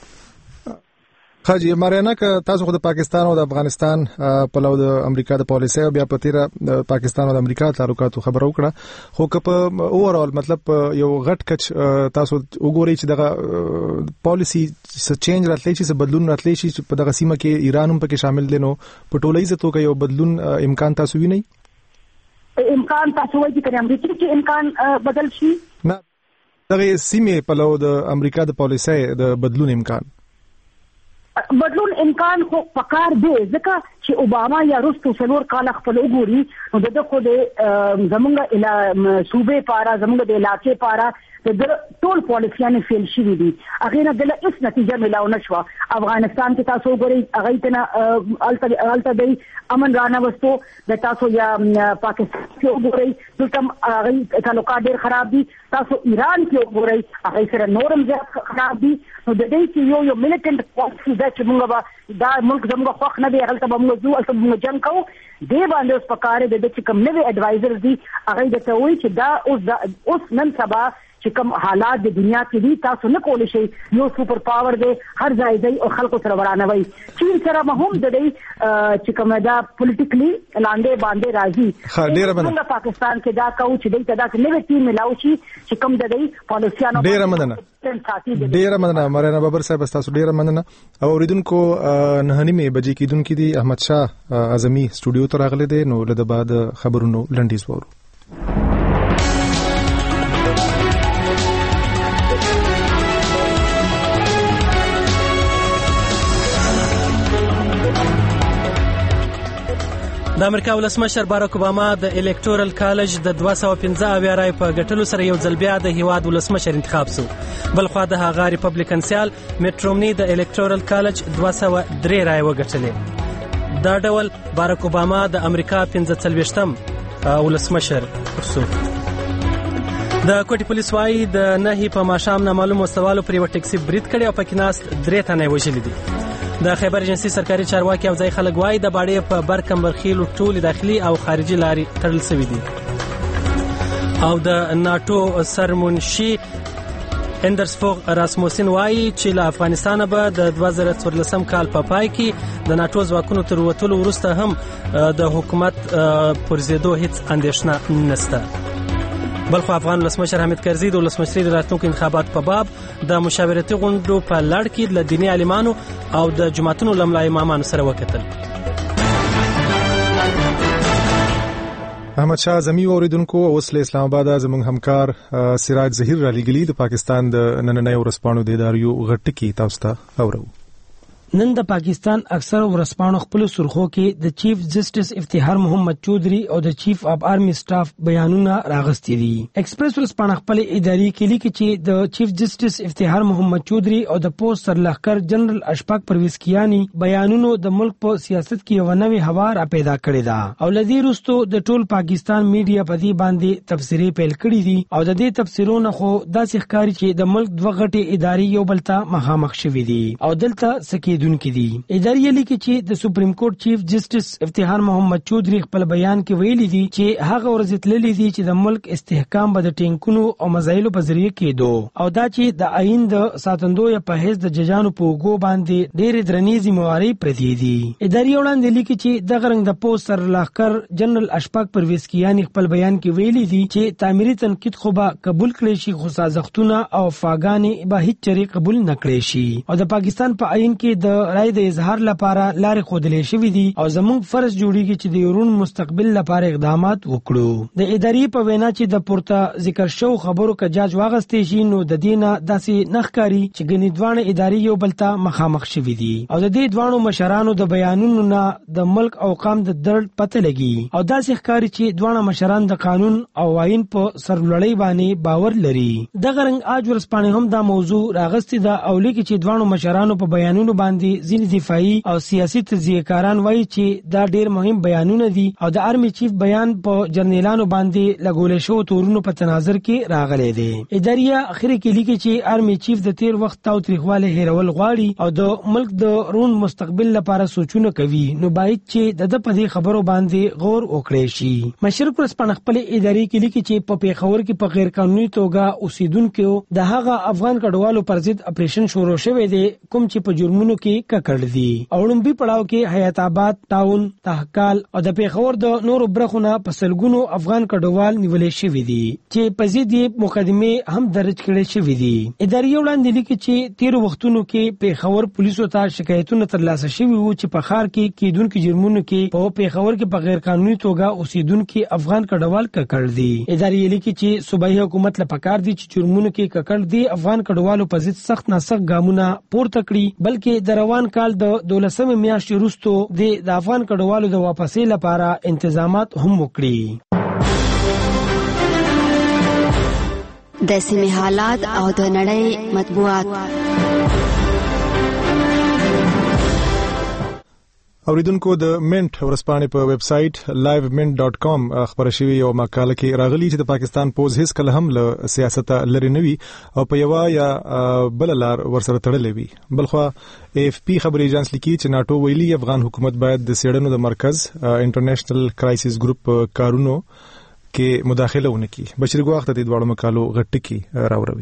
S1: خاجي ماریانا که تاسو خو د پاکستان او د افغانستان په لور د امریکا د پالیسي او بیا په تیر د پاکستان او د امریکا تعلقاتو خبرو کړه، خو که په اوورال مطلب یو غټ کچ تاسو وګورئ چې دغه پالیسي څه چینج راتلی شي، څه بدلون راتلی شي په دغه سیمه کې ایران هم پکې شامل دي، نو په ټولیزه توګه یو بدلون امکان تاسو وینئ؟
S13: امکان تاسو وایي چې امریکا کې امکان بدل شي؟
S1: نه دغه سیمه په لور د امریکا د پالیسۍ د بدلون امکان
S13: بدلون امکان خو پکار دی ځکه چې اوباما یا رستو څلور کال خپل وګوري نو دغه خو د زمونږ صوبې پارا زمونږ د علاقې پارا د ټول پالیسیانه فیل شوي دي هغه نه د هیڅ نتیجه ملاو نشو افغانستان کې تاسو وګورئ هغه ته الته الته د امن رانه وستو د تاسو یا پاکستان کې وګورئ دلته هغه تعلقات ډېر خراب دي تاسو ایران کې وګورئ هغه سره نورم زیات خراب دي نو د دې کې یو یو ملیټنټ پالیسی دا چې موږ دا ملک زموږ خوښ نه دی هغه ته موږ زو الته موږ جنگ کوو دی باندې اوس پکاره د چې کوم نوی اډوایزر دي هغه د ته وایي چې دا اوس اوس نن سبا چې کوم حالات د دنیا کې دي تاسو نه کولی شئ یو سپر پاور دی هر ځای دی او خلکو سره ورانوي چین سره هم د دې چې کوم دا پولیټیکلی لاندې باندې راځي موږ پاکستان کې دا کوو چې دلته دا نوې ټیم ملاو شي چې کوم د دې پالیسیانو
S1: ډېر مننه ډېر مننه مرینا بابر صاحب تاسو ډېر مننه او اوریدونکو نه نیمه بجې کېدونکې دي احمد شاه اعظمي سټوډیو ته راغلي دي نو له بعد خبرونو لنډیز وورو
S2: د امریکا ولسمشر باراک اوباما د الکټورل کالج د دوه سوه پنځه اویا رای په ګټلو سره یو ځل بیا د هیواد ولسمشر انتخاب شو بل خو د هغه ریپبلیکن سیال میټ رومني د الکټورل کالج دوه سوه درې رای وګټلې دا ډول باراک اوباما د امریکا پنځه څلوېښتم ولسمشر شو د کوټي پولیس وايي د نهي په ماښام نامعلوم وسوالو پر یو ټیکسي برید کړی او پکې ناست درې تنه وژلي دي د خیبر ایجنسی سرکاري چارواکي او ځای خلک وايي د باډې په برکمبرخیلو ټول داخلي او خارجي لارې تړل شوې دي او د ناتو سرمنشي اندرس فوغ راسموسین وايي چې له افغانستان به د دوه زره څوارلسم کال په پای کې د ناتو ځواکونو تر وتلو وروسته هم د حکومت پر زیدو هیڅ اندېښنه نشته بلخو افغان ولسمشر حامد کرزي د ولسمشرۍ د راتلونکو انتخاباتو په باب د مشاورتي غونډو په لړ کې د دیني عالمانو او د جماعتونو له ملا امامانو سره وکتل.
S1: احمد شاه اعظمي اوریدونکو اوس له اسلام آباد زموږ همکار سراج ظهیر را لګلی د پاکستان د نننۍ ورځپاڼو د اداریو غټکی تاسو ته اورو.
S14: نن د پاکستان اکثر ورځپاڼو خپل سرخو کې د چیف جسټس افتخار محمد چودھری او د چیف اف آرمی سټاف بیانونه راغستي دي. ایکسپریس ورځپاڼه خپل اداري کې لیکي چې د چیف جسټس افتخار محمد چودھری او د پوسټ سرلښکر جنرال اشفاق پرویز کیانی بیانونو د ملک په سیاست کې یو نوې هوا را پیدا کړې ده او لدی وروسته د ټول پاکستان میډیا په دې باندې تفسیري پیل کړې دي او د دې تفسیرونو خو داسې ښکاري چې د ملک دوه غټي اداري یو بل ته مخامخ شوي دي او دلته سکی دونکو دي. اداري لیکي چې د سپریم کورټ چیف جسټس افتخار محمد چودھری خپل بیان کې ویلي دي چې هغه ورځ تللي دي چې د ملک استحکام به د ټینکونو او مزایلو په ذریعہ کېدو او دا چې د آئین د ساتندوی په حیث د ججانو په وګو باندې ډېرې درنې ذمہواري پرتې دي. اداري وړاندې لیکي چې د غرنګ د پوسټ سرلښکر جنرال اشفاق پرویز کیانی خپل بیان کې ویلي دي چې تعمیري تنقید خو به قبول کړي شي خو سازښتونه او فاګانې به هیڅ چری قبول نه کړي شي او د پاکستان په آئین کې د رائے د اظهار لپاره لارې خودلې شوې دي او زموږ فرض جوړیږي چې د یورون مستقبل لپاره اقدامات وکړو. د ادارې په وینا چې د پورته ذکر شو خبرو کې جاج واغستې شي نو د دینه داسې نخکاری چې ګنې دوانه ادارې یو بل ته مخامخ شوې دي او د دې دوانو مشرانو د بیانونو نه د ملک او قام د درد پته لګي او داسې ښکاري چې دوانه مشران د قانون او آئین په سرلړۍ باندې باور لري. د غرنګ اج ورسپانې هم دا موضوع راغستې ده او لیکي چې دوانو مشرانو په بیانونو باندې ځینې دفاعي او سیاسي تجزیه‌کاران وایي چې دا ډېر مهم بیانونه دي او د آرمی چیف بیان په جرنیلانو باندې لګول شو تورونو په تناظر کې راغلي دي. اداریه اخر کې لیکي چې آرمی چیف د تیر وخت او تاریخواله هیرول غواړي او د ملک د رون مستقبل لپاره سوچونه کوي نو باید چې د په دې خبرو باندې غور وکړي شي. مشرق ورسپانه خپل اداري کې لیکي چې په پیښور کې په غیر قانوني توګه اوسیدونکو د هغه افغان کډوالو پر ضد اپریشن شروع شوی دی کوم چې په جرمونو کې کې ککړ دي. اولمبي پړاو کې حیات آباد، ټاون، تحکال او د پیښور د نورو برخونه په سلګونو افغان کډوال نیولې شوي دي چې په ضد یې مقدمه هم درج کړې شوې دي. اداري وړاندې لیکي چې تیر وختونو کې پیښور پولیسو ته شکایتونه ترلاسه شوي وو چې په ښار کې کیدونکو جرمونو کې په پیښور کې په غیر قانوني توګه اوسیدونکو افغان کډوال ککړ دي. اداري لیکي چې صوبایي حکومت لپاره پکار دي چې جرمونو کې ککړ دي افغان کډوالو په ضد سخت ناسخت ګامونه پورته کړي، بلکې د روان کال د دولسمې میاشتې وروسته د افغان کډوالو د واپسۍ لپاره انتظامات هم وکړي.
S15: د سیمې حالات او د نړۍ مطبوعات.
S1: اوریدونکو د منټ ورسپانې په ویب سټ لایو منټ ډاٹ کام خبر شوی یو مقاله کې راغلی چې د پاکستان پوز هیڅ کله هم له سیاست لري نه وي او په یو یا بل لار ورسره تړلې وي. بلخو اف پی خبري ایجنس لیکي چې ناتو ویلي افغان حکومت باید د سیډنو د مرکز انټرنیشنل کرایسس ګروپ کارونو کې مداخله ونکړي. بشیر ګواخ د دې دوه مقالو غټکی راوړوي.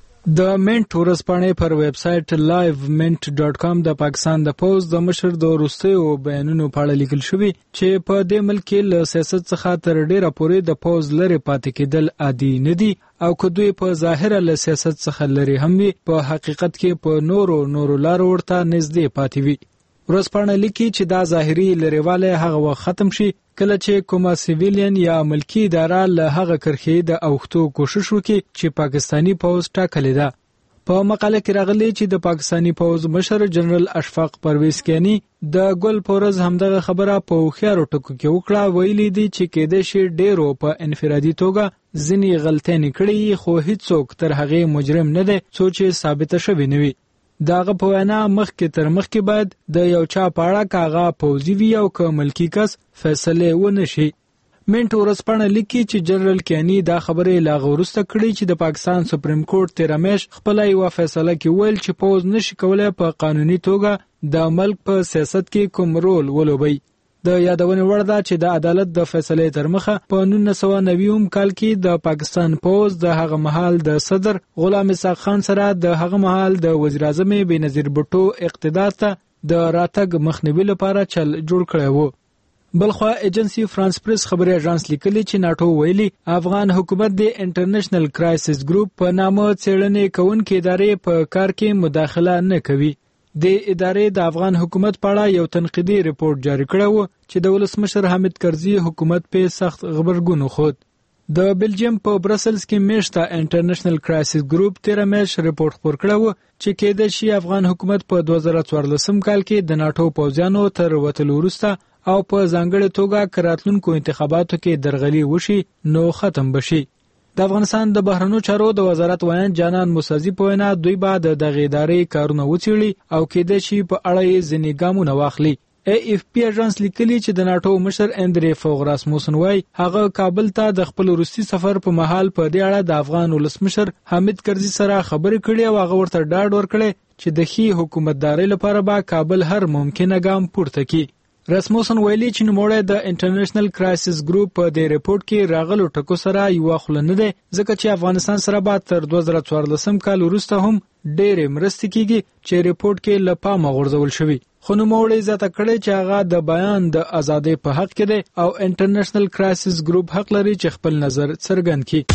S16: د منټ ورسپانې پر ویب سټ لایو منټ ډاٹ کام د پاکستان د پوز د مشر د وروستیو بیانونو په اړه لیکل شوی چې په دې ملک کې له سیاست څخه تر ډیره پورې د پوز لري پاتې کېدل عادي نه دي او کدوې په ظاهره له سیاست څخه لري هم وي، په حقیقت کې په نورو نورو لارو ورته نږدې پاتې وي. ورسپانې لیکي چې دا ظاهري لریواله هغه وخت ختم شي کله چې کومه سیویلین یا ملکی اداره له هغه کرخې د اوختو کوشش وکړي چې پاکستانی پوز ټاکلې ده. په مقاله کې راغلی چې د پاکستانی پوز مشر جنرال اشفاق پرویز کینی د ګل پورز همدغه خبره په خيارو ټکو کې وکړه. ویلي دي چې کېدې شي ډیرو په انفرادي توګه ځینې غلطۍ نکړي، خو هیڅوک تر هغه مجرم نه دی څو چې ثابت شوی نه وي. داغه په وینا مخکې تر مخکې باید د یو چا پاړه کاغه پوزي وي او که ملکی کس فیصله ونه شي. منټ ورسپانې لیکي چې جنرال کینی دا خبره لا غورسته کړي چې د پاکستان سپریم کورټ تیرمیش خپل یو فیصله کې ویل چې پوز نشي کولای په قانوني توګه د ملک په سیاست کې کوم رول ولوبي. د یادونه وړ ده چې د عدالت د فیصلې تر مخه په نولس سوه نوي کال کې د پاکستان پوز د هغه مهال د صدر غلام اسحاق خان سره د هغه مهال د وزیر اعظم بېنظیر بوټو اقتدار ته د راتګ مخنیوي لپاره چل جوړ کړی وو. بلخوا ایجنسی فرانس پریس خبري اژانس لیکلی چې ناتو ویلي افغان حکومت د انټرنیشنل کرایسس ګروپ په نامه څېړنې کوونکې ادارې په کار کې مداخله نه کوي. د ادارې د افغان حکومت په اړه یو تنقیدي ریپورت جاری کړی و چې د ولسمشر حامد کرزي حکومت په سخت غبرګون وښود. د بلجیم په برسلز کې میشته انټرنیشنل کرایسس ګروپ تیر میش ریپورت خپور کړی و چې کېدای شي افغان حکومت په دوه زره څوارلسم کال کې د ناتو پوځیانو تر وتلو وروسته او په ځانګړې توګه کراتلونکو انتخاباتو کې درغلي وشي نو ختم بشي. د افغانستان د بهرنیو چارو د وزارت وایي جانان موسازی په وینا دوی بعد د غیدارې کارونه وڅېړي او کېدای شي په اړه یې ځینې ګامونه واخلي. ای اف پی اژانس لیکلي چې د ناتو مشر اندری فوغراسموسن وایي هغه کابل ته د خپل روسي سفر په مهال په دې اړه د افغان ولسمشر حامد کرزي سره خبرې کړې او هغه ورته ډاډ ورکړی چې د ښې حکومتدارۍ لپاره به کابل هر ممکنه ګام پورته کړي. رسموسن ویلي چې نوموړی د انټرنیشنل کرایسس ګروپ په دې ریپورت کې راغلو ټکو سره یو خل نه دی ځکه چې افغانستان سره به تر دوه زره څوارلسم کال وروسته هم ډېرې مرستې کیږي چې ریپورت کې له پامه غورځول شوي. خو نوموړی زیاته کړی چې هغه د بیان د ازادۍ په حق کې دی او انټرنیشنل کرایسس ګروپ حق لري چې خپل نظر څرګند کړي.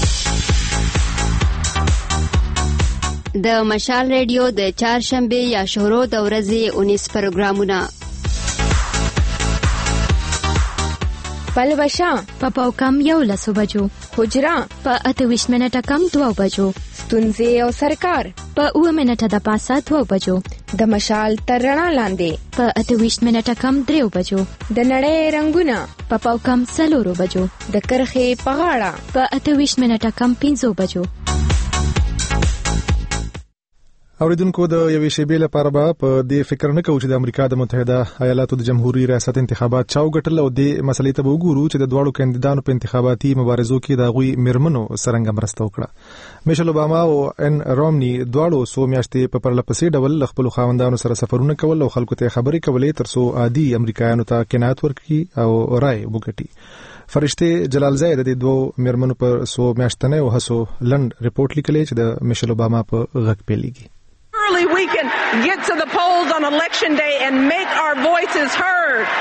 S15: د مشال ریډیو د چهارشنبه یا شروع د ورځې اونیس پروګرامونه
S17: پلوشا په پاوکم یو لسو بجو، حجرا په اته ویشت منټه کم دوه بجو، ستونزې او سرکار په اوه منټه د پاسه دوه بجو، د مشال تر رڼا لاندې په اته ویشت منټه کم دریو بجو، د نړۍ رنگونه په پاوکم څلورو بجو، د کرخې په غاړه په اته ویشت منټه کم پنځو بجو.
S1: اوریدونکو د یوې شیبې لپاره به په دې فکر نه کوو چې د امریکا د متحده ایالاتو د جمهوریت ریاست انتخابات چاو ګټل او د مسلې ته وګورو چې د دواړو کاندیدانو په انتخاباتي مبارزو کې د غوي مرمنو سرنګ مرسته وکړه. میشل اوباما او ان رومني دواړو سو میاشتې په پرلپسې ډول خپل خاوندانو سره سفرونه کول او خلکو ته خبرې کولې ترڅو عادي امریکایانو ته قناعت ورکړي او رائے وګټي. فرشته جلال زید د دوه مرمنو پر سو میاشتنه او هڅو لند ریپورت لیکلی چې د میشل اوباما په غږ پیلېږي.
S18: Early weekend get to the polls on election day and make our voices heard.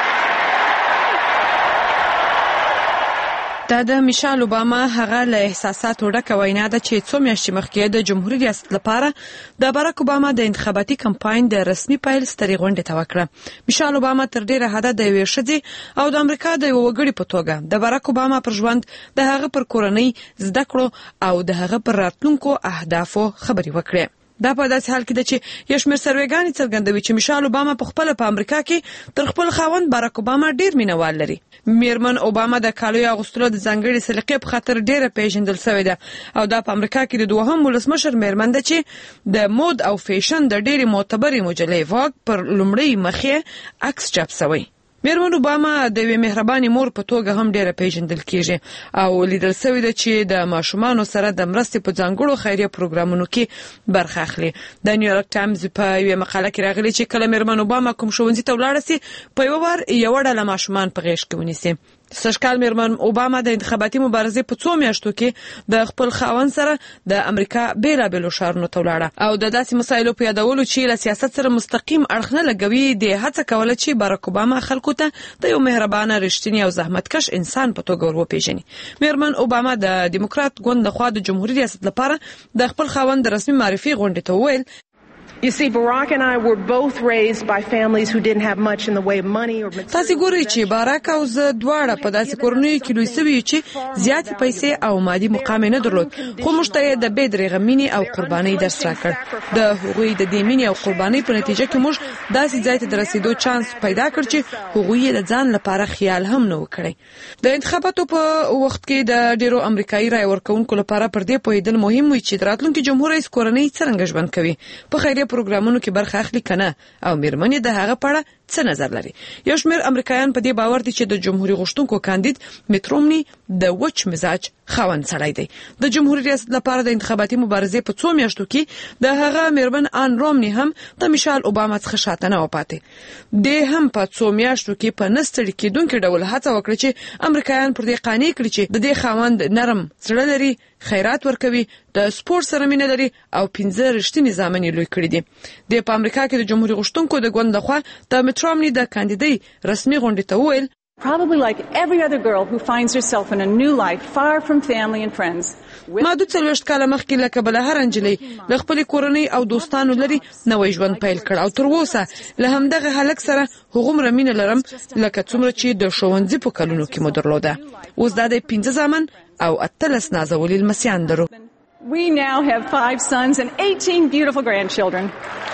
S19: دا د میشل اوباما هغه له احساساتو ډکه وینا ده چې څو میاشتې مخکې د جمهوریت ریاست لپاره د باراک اوباما د انتخاباتي کمپاین د رسمي پیل سترې غونډې ته وکړه. میشل اوباما تر ډیره حده د یوې ښځې او د امریکا د یو وګړي په توګه د باراک اوباما پر ژوند، د هغه پر کورنۍ، زده کړو او د هغه پر راتلونکو اهدافو خبرې وکړې. دا په داسې حال کې ده چې یو شمېر سروېګانې څرګندوي چې میشل اوباما په خپله په امریکا کې تر خپل خاوند باراک اوباما ډیر مینوال لري. میرمن اوباما د کالیو اغوستلو د ځانګړې سلیقې په خاطر ډیره پیژندل شوې ده او دا په امریکا کې د دوهم ولسمشر میرمن ده چې د مود او فیشن د ډیرې معتبرې مجلې واګ پر لومړۍ مخې عکس چاپ شوی. میرمن اوباما د یوې مهربانې مور په توګه هم ډیره پیژندل کیږي او لیدل شوی ده چې د ماشومانو سره د مرستې په ځانګړو خیریه پروګرامونو کې برخه اخلي. د نیویارک ټایمز په یوې مقاله کې راغلي چې کله میرمن اوباما کوم ښوونځي ته ولاړه سي په یو وار یوه ډله ماشومان په غېږ کې ونیسي. سږکال میرمن اوباما د انتخاباتي مبارزې په څو میاشتو کې د خپل خاوند سره د امریکا بیلابیلو ښارونو ته ولاړه او د داسې مسایلو په یادولو چې له سیاست سره مستقیم اړخ نه لګوي د هڅه کوله چې باراک اوباما خلکو ته د یو مهربانه، رښتینی او زحمتکش انسان په توګه ور وپیژني. میرمن اوباما د دیموکرات ګوند لخوا د جمهوریت ریاست لپاره د خپل خاوند د رسمي معرفي غونډې ته وویل
S18: You see, Barack and I were both raised by families who didn't have much in the way of money or material.
S19: تاسو ګورئ چې باراک او زه دواړه په داسې کورنیو کې لوی سوي چې زیاتې پیسې او مادي مقام نه درلود، خو موږ ته د بې درېغه مینې او قربانۍ درس راکړ. د هغوی د دې مینې او قربانۍ په نتیجه کې موږ داسې ځای ته د رسیدو چانس پیدا کړ چې هغوی د ځان لپاره خیال هم نه وکړي. د انتخاباتو په وخت کې د ډیرو امریکایي رای ورکوونکو لپاره پر دې پوهیدل مهم وي چې راتلونکي جمهور رئیس کورنۍ څرنګه ژوند کوي، په خیریه پروګرامونو کې برخه اخلي کنه او میرمنې د هغه په اړه څه نظر لري. یو شمېر امریکایان په دې باور دي چې د جمهوریت غوښتونکو کاندید میټ رومني د وچ مزاج خاوند سړی دی. د جمهوریت ریاست لپاره د انتخاباتي مبارزې په څو میاشتو کې د هغه میرمن آن رومني هم د میشل اوباما څخه شاته نه وپاتې. د هم په څو میاشتو کې په نستړي کېدونکي ډول هڅه وکړه چې امریکایان پر دې قانع کړي چې د دې خاوند نرم زړه لري، خیرات ورکوي، د سپورت سره مینه لري او پنځه رښتینی زامن یې لوی کړي دي. د په امریکا کې د جمهوریت غوښتونکو د ګوند لخوا د میټ رومني د کاندیدۍ رسمي غونډې ته وویل
S20: Probably like every other girl who finds herself in a new life far from family and friends.
S19: ما د څلوېښت کاله مخکې لکه بله هر نجلۍ له خپلې کورنۍ او دوستانو لري نوی ژوند پیل کړ او تر اوسه له همدغه هلک سره هغومره مینه لرم لکه څومره چې د ښوونځي په کلونو کې مو درلوده. اوس دا د پنځه زامن او اتلس نازولي لمسیان لرو.
S20: We now have five sons and eighteen beautiful grandchildren.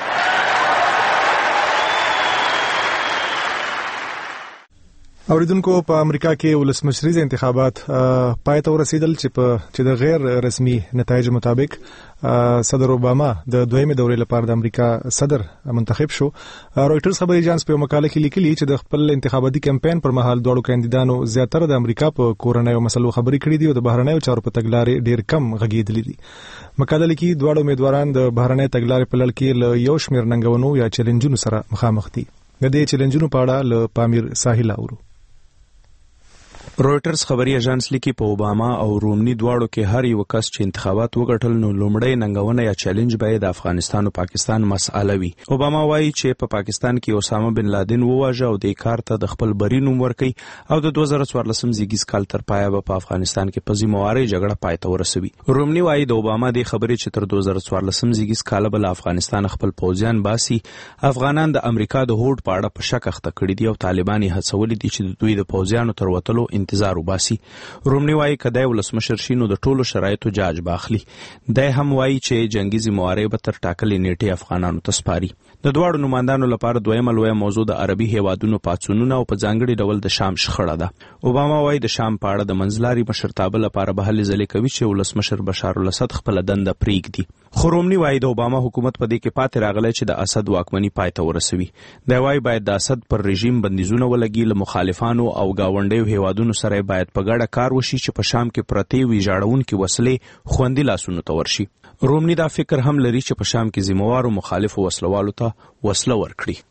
S1: اوریدونکو په امریکا کې ولسمشریز انتخابات پای ته ورسیدل چې په چې د غیر رسمي نتایج مطابق صدر اوباما د دویمه دورې لپاره د امریکا صدر منتخب شو. رويټرز خبري اژانس په مقاله کې لیکلي چې د خپل انتخاباتي کمپاین پر مهال دوه کاندیدانو زیاتره د امریکا په کورنیو مسلو خبري کړې دي او د بهرنیو چارو په تګلارې ډیر کم غږیدلې دي. مقاله لیکي دوه امیدواران د بهرنۍ تګلارې په لړ کې له یو شمېر ننګونو یا چیلنجونو سره مخامخ دي. د دې چیلنجونو په اړه له پامیر ساحل اورو.
S21: رويټرز خبري اژانس لیکي په اوباما او رومني دواړو کې هر یو کس چې انتخابات وګټل نو لومړی ننګونه یا چیلنج به د افغانستان او پاکستان مسأله وي. اوباما وایي چې په پاکستان کې اسامه بن لادن وواژه او د کار ته د خپل بری نوم ورکړي او د دوه زره څوارلسم زیږیز کال تر پایه به په افغانستان کې په ذمہواري جګړه پای ته ورسوي. رومني وایي د اوباما د خبرې چې تر دوه زره څوارلسم زیږیز کال بل افغانستان خپل پوځیان باسي، افغانان د امریکا د هوډ په اړه په شک اخته کړي دي او طالبان یې هڅولي دي چې دوی د پوځیانو تر وتلو انتظار وباسي. رومني وایي کدی ولسمشر شي نو د ټولو شرایطو جاج باخلي. د هم وایي چې جنگي ذمہواري به تر ټاکلې نیټه افغانانو ته سپاري. د دواړو نمائندانو لپاره دویمه لویه موضوع د عربي هیوادونو پاڅونونه او په ځانګړي ډول د شام شخړه ده. اوباما وایي د شام په اړه د منځلاري مشرتابه لپاره به هلې ځلې کوي چې ولسمشر بشار الاسد خپل دنده پریږدي. خو رومني وایي د اوباما حکومت په دې کې پاتې راغلی چې د اسد واکمني پای ته ورسوي. دی وایي باید د اسد پر رژیم بندیزونه ولګي، له مخالفانو او گاونډیو هیوادونو سره باید په ګډه کار وشي چې په شام کې پرتې وي ژاړونکي وسلې خوندي لاسونو ته ورشي. رومني دا فکر هم لري چې په شام کې ذمہوارو مخالفو وسلوالو ته وسله ورکړي.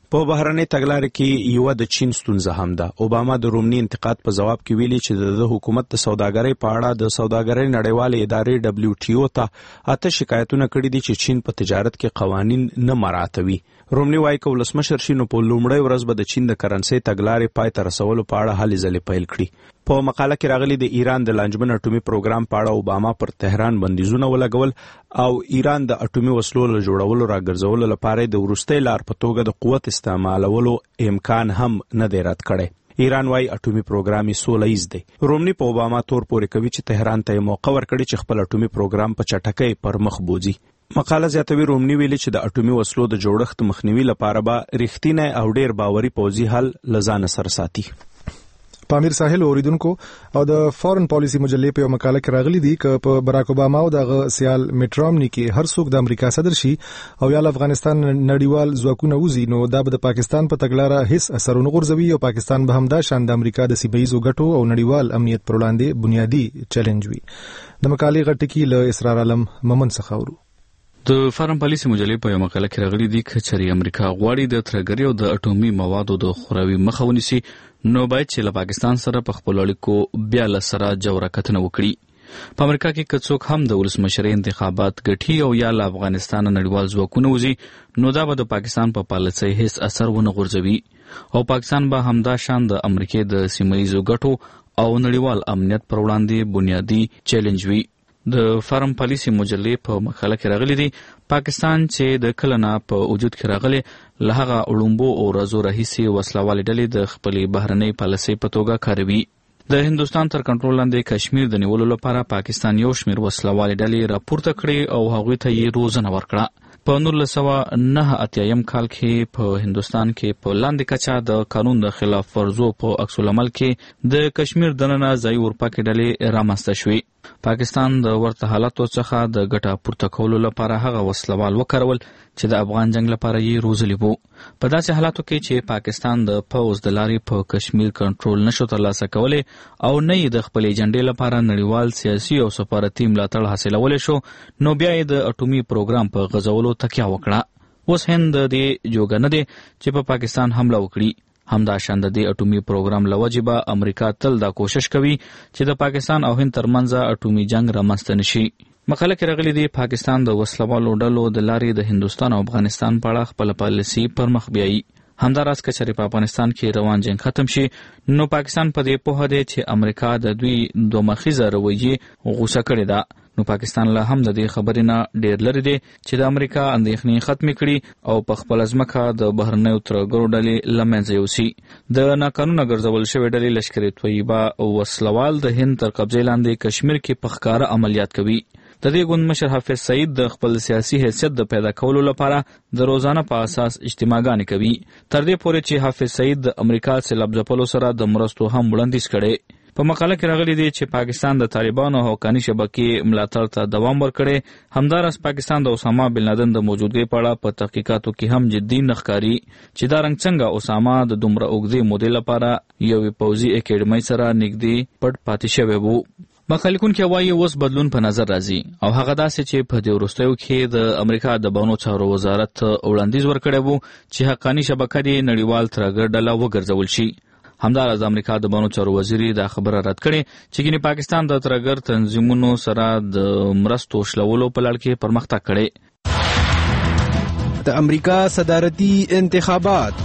S21: په بهرنۍ تګلارې کې یو د چین ستونزه هم ده. اوباما د رومني انتقاد په جواب کې ویلي چې د حکومت د سوداګرۍ په اړه د سوداګرۍ نړیوالې ادارې دبليو ټي او ته اته شکایتونه کړي دي چې چین په تجارت کې قوانین نه مراعاتوي. رومني وايي چې ولسمشر شي نو په لومړی ورځ به د چین د کرنسي تګلارې پای ته رسولو په اړه هلې ځلې پیل کړي. په مقاله کې راغلي د ایران د لانجمن اټومي پروګرام په اړه اوباما پر تهران بندیزونه ولګول او ایران د اټومي وسلو له جوړولو راګرځولو لپاره د وروستۍ لار په توګه د قوت استعمالولو امکان هم نه دی رد کړی. ایران وايي اټومي پروګرام یې سوله ایز دی. رومني په اوباما تور پورې کوي چې تهران ته یې موقع ورکړي چې خپل اټومي پروګرام په چټکۍ پر مخ بوځي. مقاله زیاتوي رومني ویلي چې د اټومي وسلو د جوړښت مخنیوي لپاره به رښتینی او ډیر باوري پوځي حل لزان سره ساتي.
S1: پامیر ساحل اوریدونکو او د فورن پالیسی مجلې په مقاله کې راغلي دي چې په براک اوباما او د سیال میټ رومني کې هر څوک د امریکا صدر شي او یا افغانستان نړیوال ځواکونه وزي نو دا به د پاکستان په تګلارې هیڅ اثر نه غورځوي او پاکستان به هم دا شان د امریکا د سیمه‌ییزو ګټو او نړیوال امنیت پر وړاندې بنیادی چیلنج وي. د مقالې غټکی له اسرار عالم ممن څخه ورو.
S3: د فارم پالیسی مجلې په یو مقاله کې راغلي دي چې چېرې امریکا غواړي د ترګری او د اټومي موادو د خوراوي مخه ونیسي نو باید چې له پاکستان سره په خپل اړیکو بیا له سره جوړه کتنه وکړي. په امریکا کې که څوک هم د ولسمشرۍ انتخابات ګټي او یا له افغانستان نړیوال ځواکونه وزي نو دا به د پاکستان په پالیسۍ هیڅ اثر ونه غورځوي او پاکستان به همدا شان د امریکای د سیمه‌ییزو ګټو او نړیوال امنیت پر وړاندې بنیادی چیلنج وي. د فارم پالیسی مجلې په مقاله کې راغلي دي پاکستان چې د کلنا په وجود کې راغلي له هغه اړومبو او رازو راهیسي وسلوالې ډلې د خپلې بهرنۍ پالیسۍ په توګه کاروي. د هندوستان تر کنټرول لاندې کشمیر د نیولو لپاره پاکستان یو شمېر وسلوالې ډلې راپورته کړې او هغوی ته یې روزنه ورکړه. په نولس سوه نهه اتیایم کال کې په هندوستان کې په لاندې کچه د قانون د خلاف ورزو په عکس العمل کې د کشمیر دننه ځای ورپکې ډلې رامنځته شوې. پاکستان د ورته حالاتو څخه د ګټه پورته کولو لپاره هغه وسلوال وکارول چې د افغان جنگ لپاره یې روزلي وو. په داسې حالاتو کې چې پاکستان د پوځ د لارې په کشمیر کنټرول نشو ترلاسه کولی او نه یې د خپلې ایجنډې لپاره نړیوال سیاسي او سفارتي ملاتړ حاصلولی شو نو بیا یې د اټومي پروګرام په غځولو تکیه وکړه. اوس هند د دې جوګه نه دی چې په پاکستان حمله وکړي. همدا شان د دې اټومي پروګرام لوجې به امریکا تل دا کوشش کوي چې د پاکستان او هند ترمنځ اټومي جنگ رامنځته نشي. مقاله کې راغلي دي پاکستان د وسلوالو ډلو د لارې د هندوستان او افغانستان په اړه خپل پالیسي پر مخ بیایي. همداراز که چېرې په افغانستان کې روان جنگ ختم شي نو پاکستان په دې پوهه دی چې امریکا د دوی دوه مخیزه رویې غوسه کړې ده. نو پاکستان له هم د دې خبرې نه ډېر لرې دی چې د امریکا اندېښنې ختمې کړي او په خپله ځمکه د بهرنیو ترهګرو ډلې له منځه یوسي. د ناقانونه ګرځول شوې ډلې لشکر طیبه وسلوال د هند تر قبضې لاندې کشمیر کې په ښکاره عملیات کوي. د دې ګوند مشر حافظ سعید د خپل سیاسي حیثیت د پیدا کولو لپاره د روزانه په اساس اجتماعګانې کوي تر دې پورې چې حافظ سعید د امریکا سیلاب ځپلو سره د مرستو هم وړاندیز کړی. په مقاله کې راغلي دي چې پاکستان د طالبانو او حقاني شبکې ملاتړ ته دوام ورکړي. همداراز پاکستان د اسامه بن لادن د موجودګۍ په اړه په تحقیقاتو کې هم جدي نه ښکاري چې دا رنګ څنګه اسامه د دومره اوږدې مودې لپاره یوې پوځي اکیډمۍ سره نږدې پټ پاتې شوی وو. مخالفون کې وایي اوس بدلون په نظر راځي او هغه داسې چې په دې وروستیو کې د امریکا د بانو چارو وزارت وړاندیز ورکړی وو چې حقاني شبکه د نړیوال ترهګر ډله وګرځول شي. همداراز امریکا د بانو چارو وزیر دا خبره رد کړې چې ګینه پاکستان د ترهګر تنظیمونو سره د مرستو شلولو په لړ کې پرمختګ کړي.
S22: د امریکا صدارتي انتخابات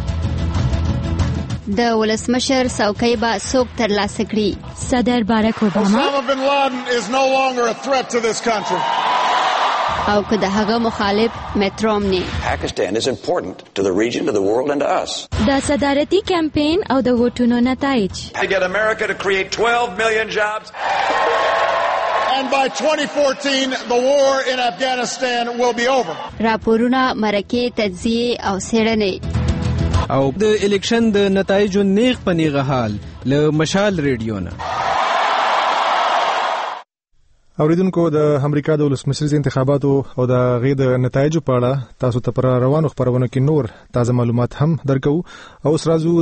S15: د ولسمشر څوکۍ به څوک ترلاسه کړي؟
S17: صدر باراک اوباما
S23: Osama bin Laden is no longer a threat to this country.
S15: او که د هغه مخالف میټ رومني.
S24: Pakistan is important to the region, to the world and to us.
S17: د صدارتي کمپاین او د ووټونو نتایج.
S23: To get America to create twelve million jobs. And by twenty fourteen the war in Afghanistan will be over.
S15: راپورونه، مرکې، تجزیې او څېړنې
S22: او د الیکشن د نتایجو نیغ په نیغه حال له مشال ریډیو نه.
S1: اوریدونکو د امریکا د ولسمشر انتخاباتو او د غید نتایج په اړه تاسو ته پر روانو خبرونه کې نور تازه معلومات هم درکو. او سرازو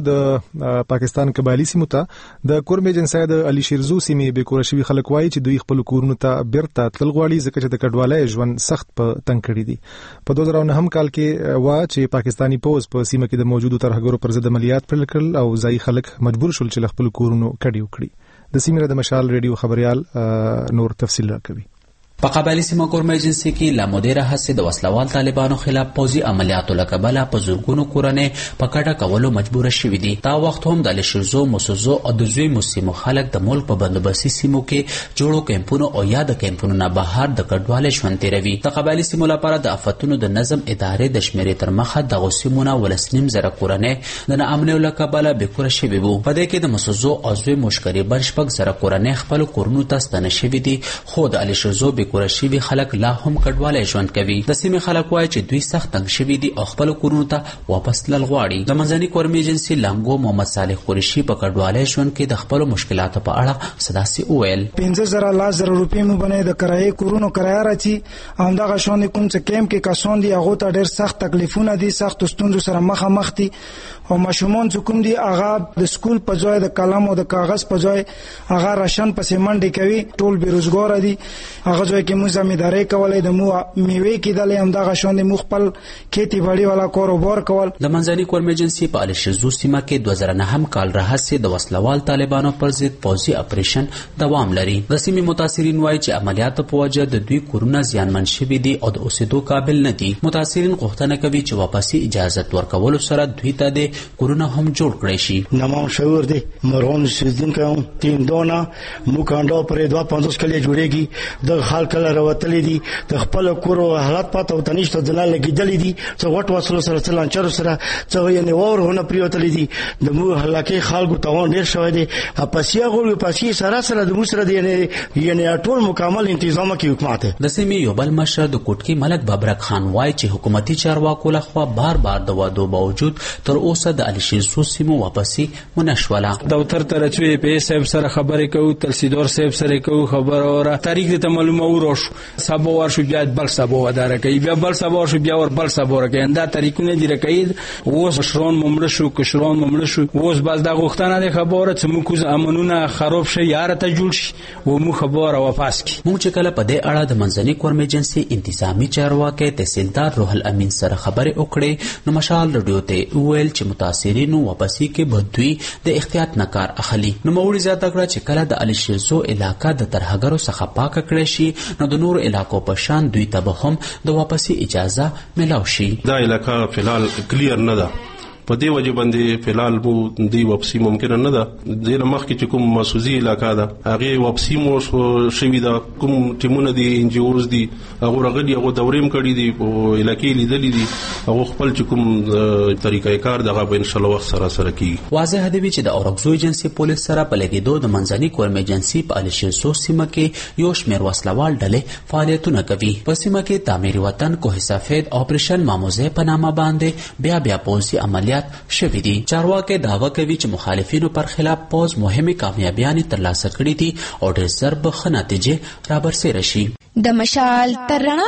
S1: د پاکستان قبایلی سیمو ته د کورم ایجنسی د علي شیرزو سیمې به کور شوی خلک وایي چې دوی خپل کورونو ته بیرته تل غواړي ځکه چې د کډوالۍ ژوند سخت په تنګ کړی دي. په دوه زره نهم کال کې وا چې پاکستانی پوز په سیمه کې د موجودو ترهګرو پر ضد عملیات پیل کړل او ځای خلک مجبور شول چې خپل کورونو کډي وکړي. د سیمې د مشال ریډیو خبريال نور تفصیل راکوي.
S4: په قبایلی سیمه کورم ایجنسی کې لا مدیره هڅه د وسلوال طالبانو خلاف پوزي عملیاتو لکبله په زورګونو کورنۍ په کډه کولو مجبور شوي دي. تا وخت هم د لشزو مسوزو او د زوی مسیمو خلک د ملک په بندوبستي سیمو کې جوړو کیمپونو او یا د کیمپونو نه بهر د کډوالۍ ژوند تیروي. د قبایلی سیمو لپاره د افتونو د نظم ادارې د شمیرې تر مخه د غوسیمونه ولسنیم زره کورنۍ د ناامنۍ لکبله بیکوره شوي وو. په دې کې د مسوزو او زوی مشکري برشپک زره کورنۍ خپل کورونو ته ستنه شوي دي، خو د لشزو کورشيوي خلک لا هم کډوالۍ ژوند کوي. د سیمې خلک وایي چې دوی سخت تنګ شوي دي او خپل کورونو ته واپس تلل غواړي. د منځني کورم ایجنسی لانګو محمد صالح قریشي په کډوالۍ ژوند کې د خپل مشکلاتو په اړه صداسي وویل.
S5: پنځه زره لا زره روپۍ مو باندې د کرایې کورونو کرایه راځي او دغه شون کوم چې کیمپ کې کسان دي هغه ته ډېر سخت تکلیفونه دي، سخت ستونزو سره مخامخ دي او ماشومان چې کوم دي هغه د سکول په ځای د قلم او د کاغذ په ځای هغه راشن پسې منډې کوي. ټول بیروزګار دي. هغه ځای کې مو زمینداری کولای د مو میوه کېدل هم دغه شان مو خپل کېتی باندې والا کاروبار کول.
S4: د منځني کورم ایجنسی په الشزو سیمه کې دوه زره نهم کال راهیسې د وسلوال طالبانو پر ضد پوځي اپریشن دوام لري. د سیمې متاثرین وایي چې عملیاتو په وجه د دوی کورونه زیانمن شوي دي او د اوسېدو قابل نه دي. متاثرین غوښتنه کوي چې واپسي اجازه ورکولو سره دوی ته د کورونه هم جوړ کړی شي.
S5: نماو شعور دی مرغون سیدن کوم تین دونا مو کانډو پرې دوه پنځوس کلی جوړيږي. د حال کله راوتلې دي د خپل کورو حالات پاتو تنشته ځل لګیدلې دي څو وټ وسلو سره څلانچر سره څو یې نورونه پریوتلې دي. د مو هلاکه خلکو ته ډیر شوی دي. پسیا غوړو پسې سره سره د مو سره دی یعنی ټول مکمل تنظیم کې حکومت.
S4: د سیمې یو بل مشر د کوټکی ملک بابرک خان وایي چې حکومتي چارواکو لخوا بار بار د وادو باوجود تر اوسه د الشیزو سیمو واپسی ونشوله.
S6: د تر تر چې په صاحب سره خبرې کوي، تلسیدور صاحب سره کوي خبر اوره تاریخ ته معلومه وروش سبا ورشو بیا بل سبا وداره کوي، بیا بل سبا ورشو بیا ور بل سبا ورکه انده طریقونه دی راکید. اوس شرون ممړ شو کشرون ممړ شو اوس باز د غوښتنه د خبره چې موږ امنونه خراب شي یاره ته جوړ شي و مو خبره واپس کی.
S4: موږ چې کله په دې اړه د منځني کورم ایجنسی انتظامی چارواکي تحصیلدار روح الامین سره خبرې وکړې نو مشال رادیو ته ویل چې متاثرینو واپسی کې بدوی د احتیاط نه کار اخلي. نو موري زیاته کړه چې کله د الشیزو علاقہ د ترهګرو څخه پاک کړی شي نو د نور علاقو په شان دوی ته به هم د واپسی اجازه ملاو شي.
S7: دا علاقہ فلحال کلیر نه ده، په دې وجه باندې فلحال مو دی واپسی ممکن نه ده. د مخکې چې کوم مسوزي علاقہ ده هغه واپسی مو شوی ده، کوم ټیمونه دي ان جی اوز دي هغه راغلي هغه دوریم کړی دي او علاقې لیدلې دي هغه خپل چې کوم طریقې کار دغه به ان شاء الله وخت سره سره کی.
S4: واضح دی چې د اورکزو ایجنسی پولیس سره په لګیدو د منځني کورم ایجنسی په الشیزو سیمه کې یو شمېر وسلوال ډلې فعالیتونه کوي. په سیمه کې تعمیر وطن کوه سفید اپریشن ماموزه په نامه باندې بیا بیا پوځي عملیات شوی دي. چارواکي دعوه کوي چې مخالفینو پر خلاف پوز مهمه کامیابیانې ترلاسه کړې دي او ډېر زر به ښه نتیجې رابرسېره شي.
S17: د مشال تر رڼا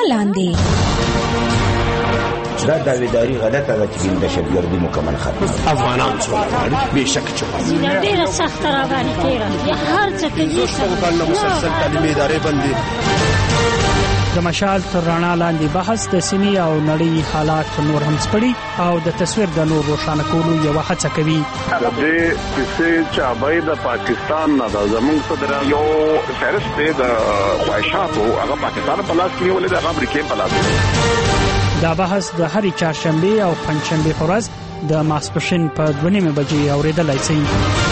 S17: لاندې
S25: دا داویداری غلطه ده چې د شګردي مکمل ختم
S26: افغانان څو به شک چوي
S27: ډېر سخت راغلي تیرا هر څه کې
S26: څه کال مسلسل تعلیمي ادارې بندي.
S28: د مشال تر رڼا لاندې بحث د سیمې او نړۍ حالات نور هم سپړي او د تصویر د نور روښانه کولو یو هڅه کوي.
S10: د دې کیسې چې ابای د پاکستان نه د زموږ صدر یو فهرست دی د خواهشاتو هغه پاکستان په لاس کې ولې د امریکای په لاس کې.
S28: دا بحث د هرې چهارشنبه او پنځشنبه په ورځ د ماسپښین په دوه نیمه بجې اورېدلای شئ.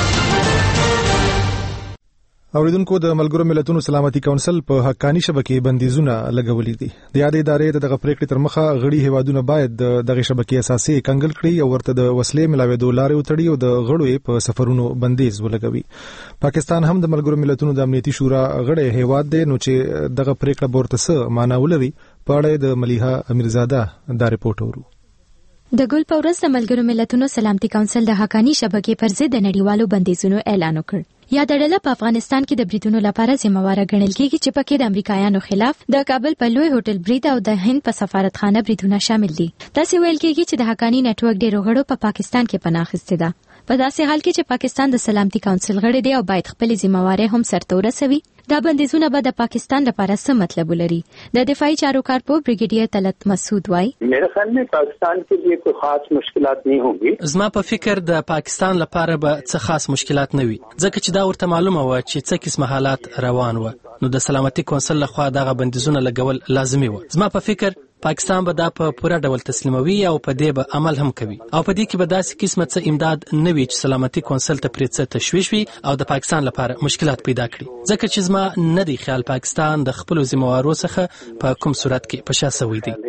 S1: اوریدونکو د ملګرو ملتونو سلامتي کونسل په حقاني شبکې بندیزونه لګولې دي. د یادې ادارې دغه پریکړې تر مخه غړي هیوادونه باید دغه شبکې اساسي کنګل کړي او ورته د وسلې ملاوي دولار وتړي او د غړو په سفرونو بندیز ولګوي. پاکستان هم د ملګرو ملتونو د امنیتي شورا غړی هیواد دی نو چې دغه پریکړه ورته څه معنا ولري په اړه د ملیحه امیرزاده دا رپورټ ورو.
S17: د ګل پورس د ملګرو ملتونو سلامتي کونسل د حقاني شبکې پر ضد د نړیوالو بندیزونو اعلان وکړ. یا د ډله په افغانستان کې د بریدونو لپاره ذمہواره ګڼل کیږي چې پکې د امریکایانو خلاف د کابل په لوی هوټل برید او د هند په سفارتخانه بریدونه شامل دي. تاسو ویل کیږي چې د حقانی نتورک ډیرو غړو په پاکستان کې پناه اخیستې ده. په داسې حال کې چې پاکستان د سلامتي کونسل غړی دی او باید خپل ذمہواره هم سرته ورسوي، دا بندیزونه به د پاکستان لپاره څه مطلب ولري؟ د دفاعي چارو کارپو بریګیډیر طلعت مسعود وايي
S2: میرے خیال میں پاکستان کے لیے کوئی خاص مشکلات نہیں ہوگی.
S22: زما په فکر د پاکستان لپاره به څه خاص مشکلات نه وي، ځکه چې دا ورته معلومه و چې څه قسم حالات روان و، نو د سلامتي کونسل لخوا دغه بندیزونه لګول لازمي و. زما په فکر پاکستان به دا په پوره ډول تسلیموي او په دې به عمل هم کوي، او په دې کې به داسې قسمه څه امداد نه وي چې سلامتي کونسل ته پرې څه تشویش وي او د پاکستان لپاره مشکلات پیدا کړي، ځکه چې زما نه دی خیال پاکستان د خپلو ذمہوارو څخه په کوم صورت کې په شا سوی دی.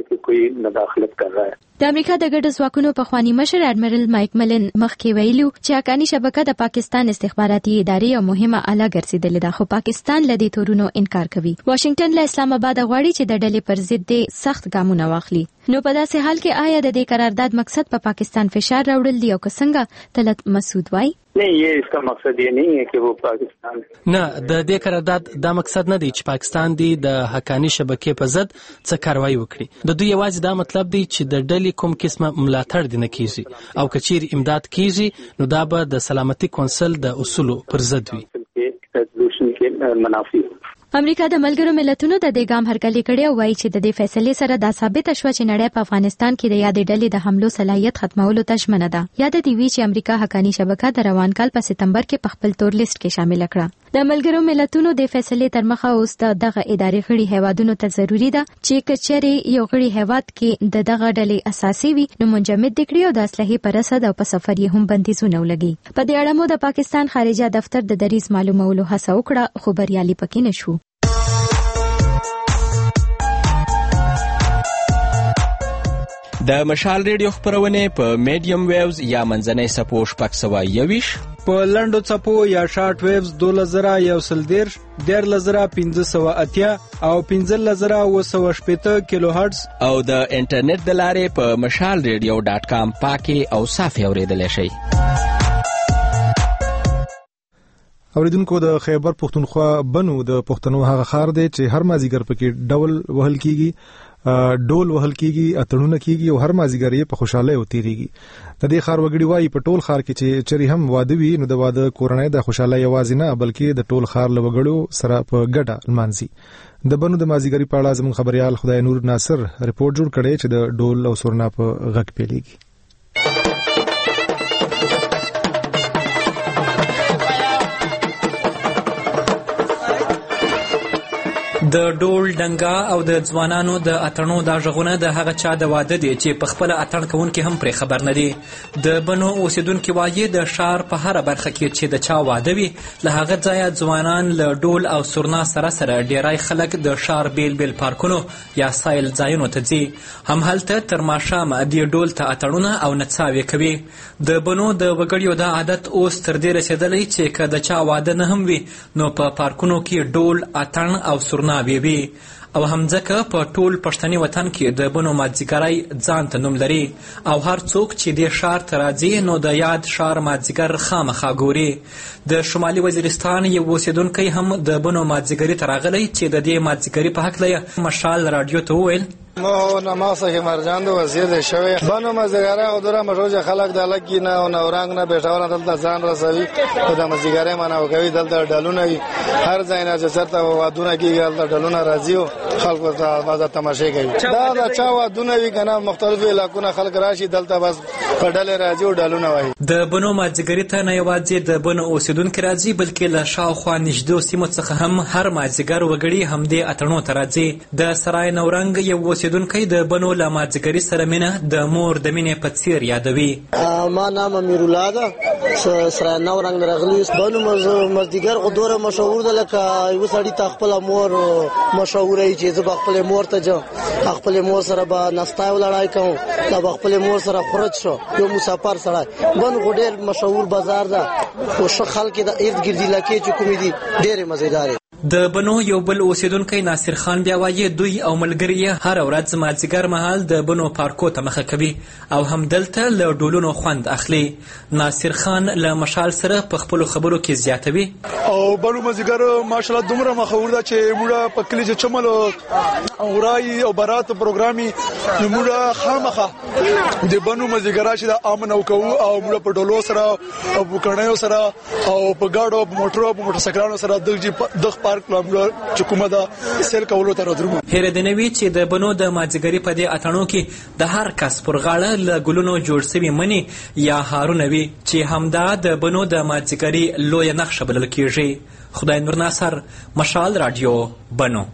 S17: د امریکا د ګډ ځواکونو په خواني مشر اډمرل مایک ملن مخکې ویلو چې حقانی شبکه د پاکستان استخباراتي ادارې یو مهمه اله ګرځېدلې ده، خو پاکستان له دې تورونو انکار کوي. واشنگټن له اسلام آباد غواړي چې د ډلې پر ضد د سخت ګامونه واخلي. نو په داسې حال کې آیا د دې قرارداد مقصد په پا پاکستان فشار راوړل دی او که څنګه؟ طلعت مسعود وايي
S2: نہیں یہ اس کا مقصد یہ نہیں ہے کہ وہ پاکستان
S22: نه د دې قرارداد دا مقصد نه دی چې پاکستان دی د حقانی شبکې په ضد څه کاروایی وکړي. د دوی یوازې دا مطلب دی چې د ډلې کوم قسمه ملاتړ دی نه کیږي او که چیرې امداد کیږي نو دا به د سلامتي کونسل د اصولو پر ضد وي.
S17: امریکا د ملګرو ملتونو د دې ګام هرکلی کړی او وایي چې د دې فیصلې سره دا ثابت شوه چې نړۍ په افغانستان کې د یادې ډلې د حملو صلاحیت ختمولو ته ژمنه ده. یاد دی وی چې امریکا حقانی شبکه د روان کال په سپتمبر کې په خپل تور لیست کې شامل کړه. د ملګرو ملتونو د فیصلې تر مخه اوس دغه ادارې غړي هیوادونو ته ضروری ده چې کچېرې یو غړي هیواد کې د دغه ډلې اساسي وي نو منجمد دکړي او د اصلحې پر رسد او په سفر یې هم بندیزونه ولګي. په دې اړه مو د پاکستان خارجه دفتر د دریز معلومولو هڅه وکړه خو بریالي پکې نشو.
S8: د مشال ریډیو خبرونه په میډیم ویوز یا منځنۍ سپو شپږ سوه یویش،
S22: په لنډو څپو یا شارټ ویوز دوله زره یو سل دیرش، دیارلس زره پنځه سوه اتیا او پنځلس زره اوه سوه شپېته کیلو هرټز،
S8: او د انټرنیټ د لارې په مشال ریډیو ډاټ کام پاکي او صافي اورېدلی شئ.
S1: اوریدونکو د خیبر پختونخوا بنو د پښتنو هغه ښار دی چې هر مازیګر پکې ډول وهل کیږي، ډول وهل کیږي، اتړونه کیږي او هر مازیګر یې په خوشاله او تیریږي. د دې ښار وګړي وایي په ټول ښار کې چې چری هم واده وي نو د واده کورنۍ د خوشاله یوازې نه بلکې د ټول ښار له وګړو سره په ګډه لمانځي. د بنو د مازیګری په اړه زموږ خبريال خدای نور ناصر رپورټ جوړ کړی چې د ډول او سورنا په غږ پیلېږي.
S9: د ډول ډنګا او د ځوانانو د اتڼو دا غږونه د هغه چا د واده دي چې په خپل اتڼ کوونکي هم پرې خبر نه دي. د بنو اوسیدونکو وایي د ښار په هر برخه کې چې د چا واده وي له هغه ځایه ځوانان له ډول او سورنا سره سره ډیری خلک د ښار بیل بیل پارکونو یا سایل ځایونو ته ځي، هم هلته تر ماښامه دې ډول ته اتڼونه او نڅاوې کوي. د بنو د وګړیو دا عادت اوس تر دې رسېدلی چې که د چا واده نه هم وي نو په پارکونو کې ډول اتڼ او سورنا وي او همځکه په ټول پښتني وطن کې د بنو مازیګری ځان ته نوم لري او هر څوک چې دې ښار ته راځي نو د یاد ښار مازیګر خامخا ګوري. د شمالي وزیرستان یو اوسیدونکی هم د بنو مازیګري ته راغلی چې د دې مازیګري په هکله مشال رادیو ته وویل
S11: ما نماسه که مرجان دو وزیر شوی بانو مزدگاره خودره مشروج خلق دلگی نه و نورنگ نه بیشتاولا دلتا زن رسوی و دا مزدگاره منو کوي دلتا ډلونه هر ځای نه چې چرته وادونه کیږي دلتا ډلونه راځي او خلک وازه تماشې کوي. دا دا چا وادونه وی کنه مختلف علاقونه خلک راشي دلتا بس په ډلې راځي او ډلونه وایي.
S9: د بنو مازدگری ته نه یوازې د بنو اوسیدونکو راځي بلکې له شاوخوا نږدې سیمو څخه هم هر مازدګر وګړي هم دې اتڼو ته راځي. د سرای نورنګ یو اوسیدونکی د بنو له مازدګري سره مینه د مور د مینې په څیر یادوي.
S12: ما نام امیر الله ده، سرای نورنګ راغلی. بنو مازدګر غوډوره مشهور ده لکه یو سړی ته خپل مور مشهور ای چې زه خپل مور ته ځم، خپل مور سره به نستا ولړای کوم، دا خپل مور سره خرج شو یو مسافر سره. بنو غوډیر مشهور بازار ده او ش خلک د ارد ګرځي لکه چې کومې دي ډېر مزیدار.
S9: د بنو یو بل اوسیدونکی ناصر خان بیا وایي دوی او ملګري هر ورځ مازدیګر مهال د بنو پارکو ته مخه کوي او هم دلته له ډولونو خوند خوند اخلي. ناصر خان له مشال سره په خپلو خبرو کې زیاتوي.
S26: او بلو مازیګر ماشاءالله دومره مخور ده چې موږ په کلی چې چمل او راي او برات پروګرامي موږ خامخه د بنو مازیګر چې د امن او کو او موږ په ډولو سره او وکړنیو سره او په گاډو په موټرو په موټر سایکلونو سره د دغ پارک لامل چکومه ده سیل کولو تر درو.
S9: هر دنوي چې د بنو د مازیګری په دې اتڼو کې د هر کس پر غاړه له ګلونو جوړ شوی منی یا هارونه وي چې همدا د بنو د مازیګری لوی نقشه بلل کیږي. خدای نور ناصر، مشال رادیو، بنو.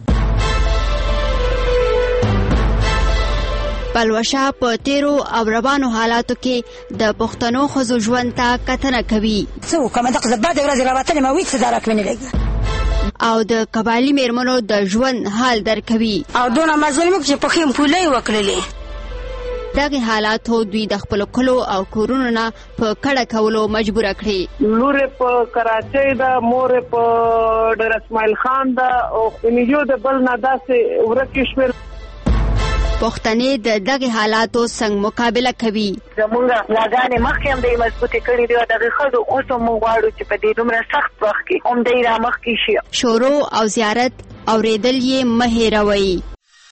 S15: پلوشه په تیرو او روانو حالاتو کې د پښتنو ښځو ژوند ته کتنه کوي.
S3: څه کومه دغه بعد ورځ راوتلې ما وې څه درک مې نه لګي
S15: او د قبایلي میرمنو د ژوند حال درکوي
S3: او دونه مظلوم چې په خیم پولې وکړلې.
S15: دغه حالاتو دوی د خپل کلو او کورونو نه په کډه کولو مجبور کړي.
S2: لور په کراچۍ دا، مور په ډیر اسماعیل خان دا او خنیجو د بل نه داسې ورکه شول.
S15: پښتنې د دغه حالاتو څنګه مقابله کوي.
S3: زمونږ لاګانې مخکې هم د مضبوطې کړې دي او دغه ښځو اوس هم موږ غواړو چې په دې دومره سخت وخت کې هم دی را مخکې شي.
S15: شورو او زیارت اورېدل یې مه هېروئ.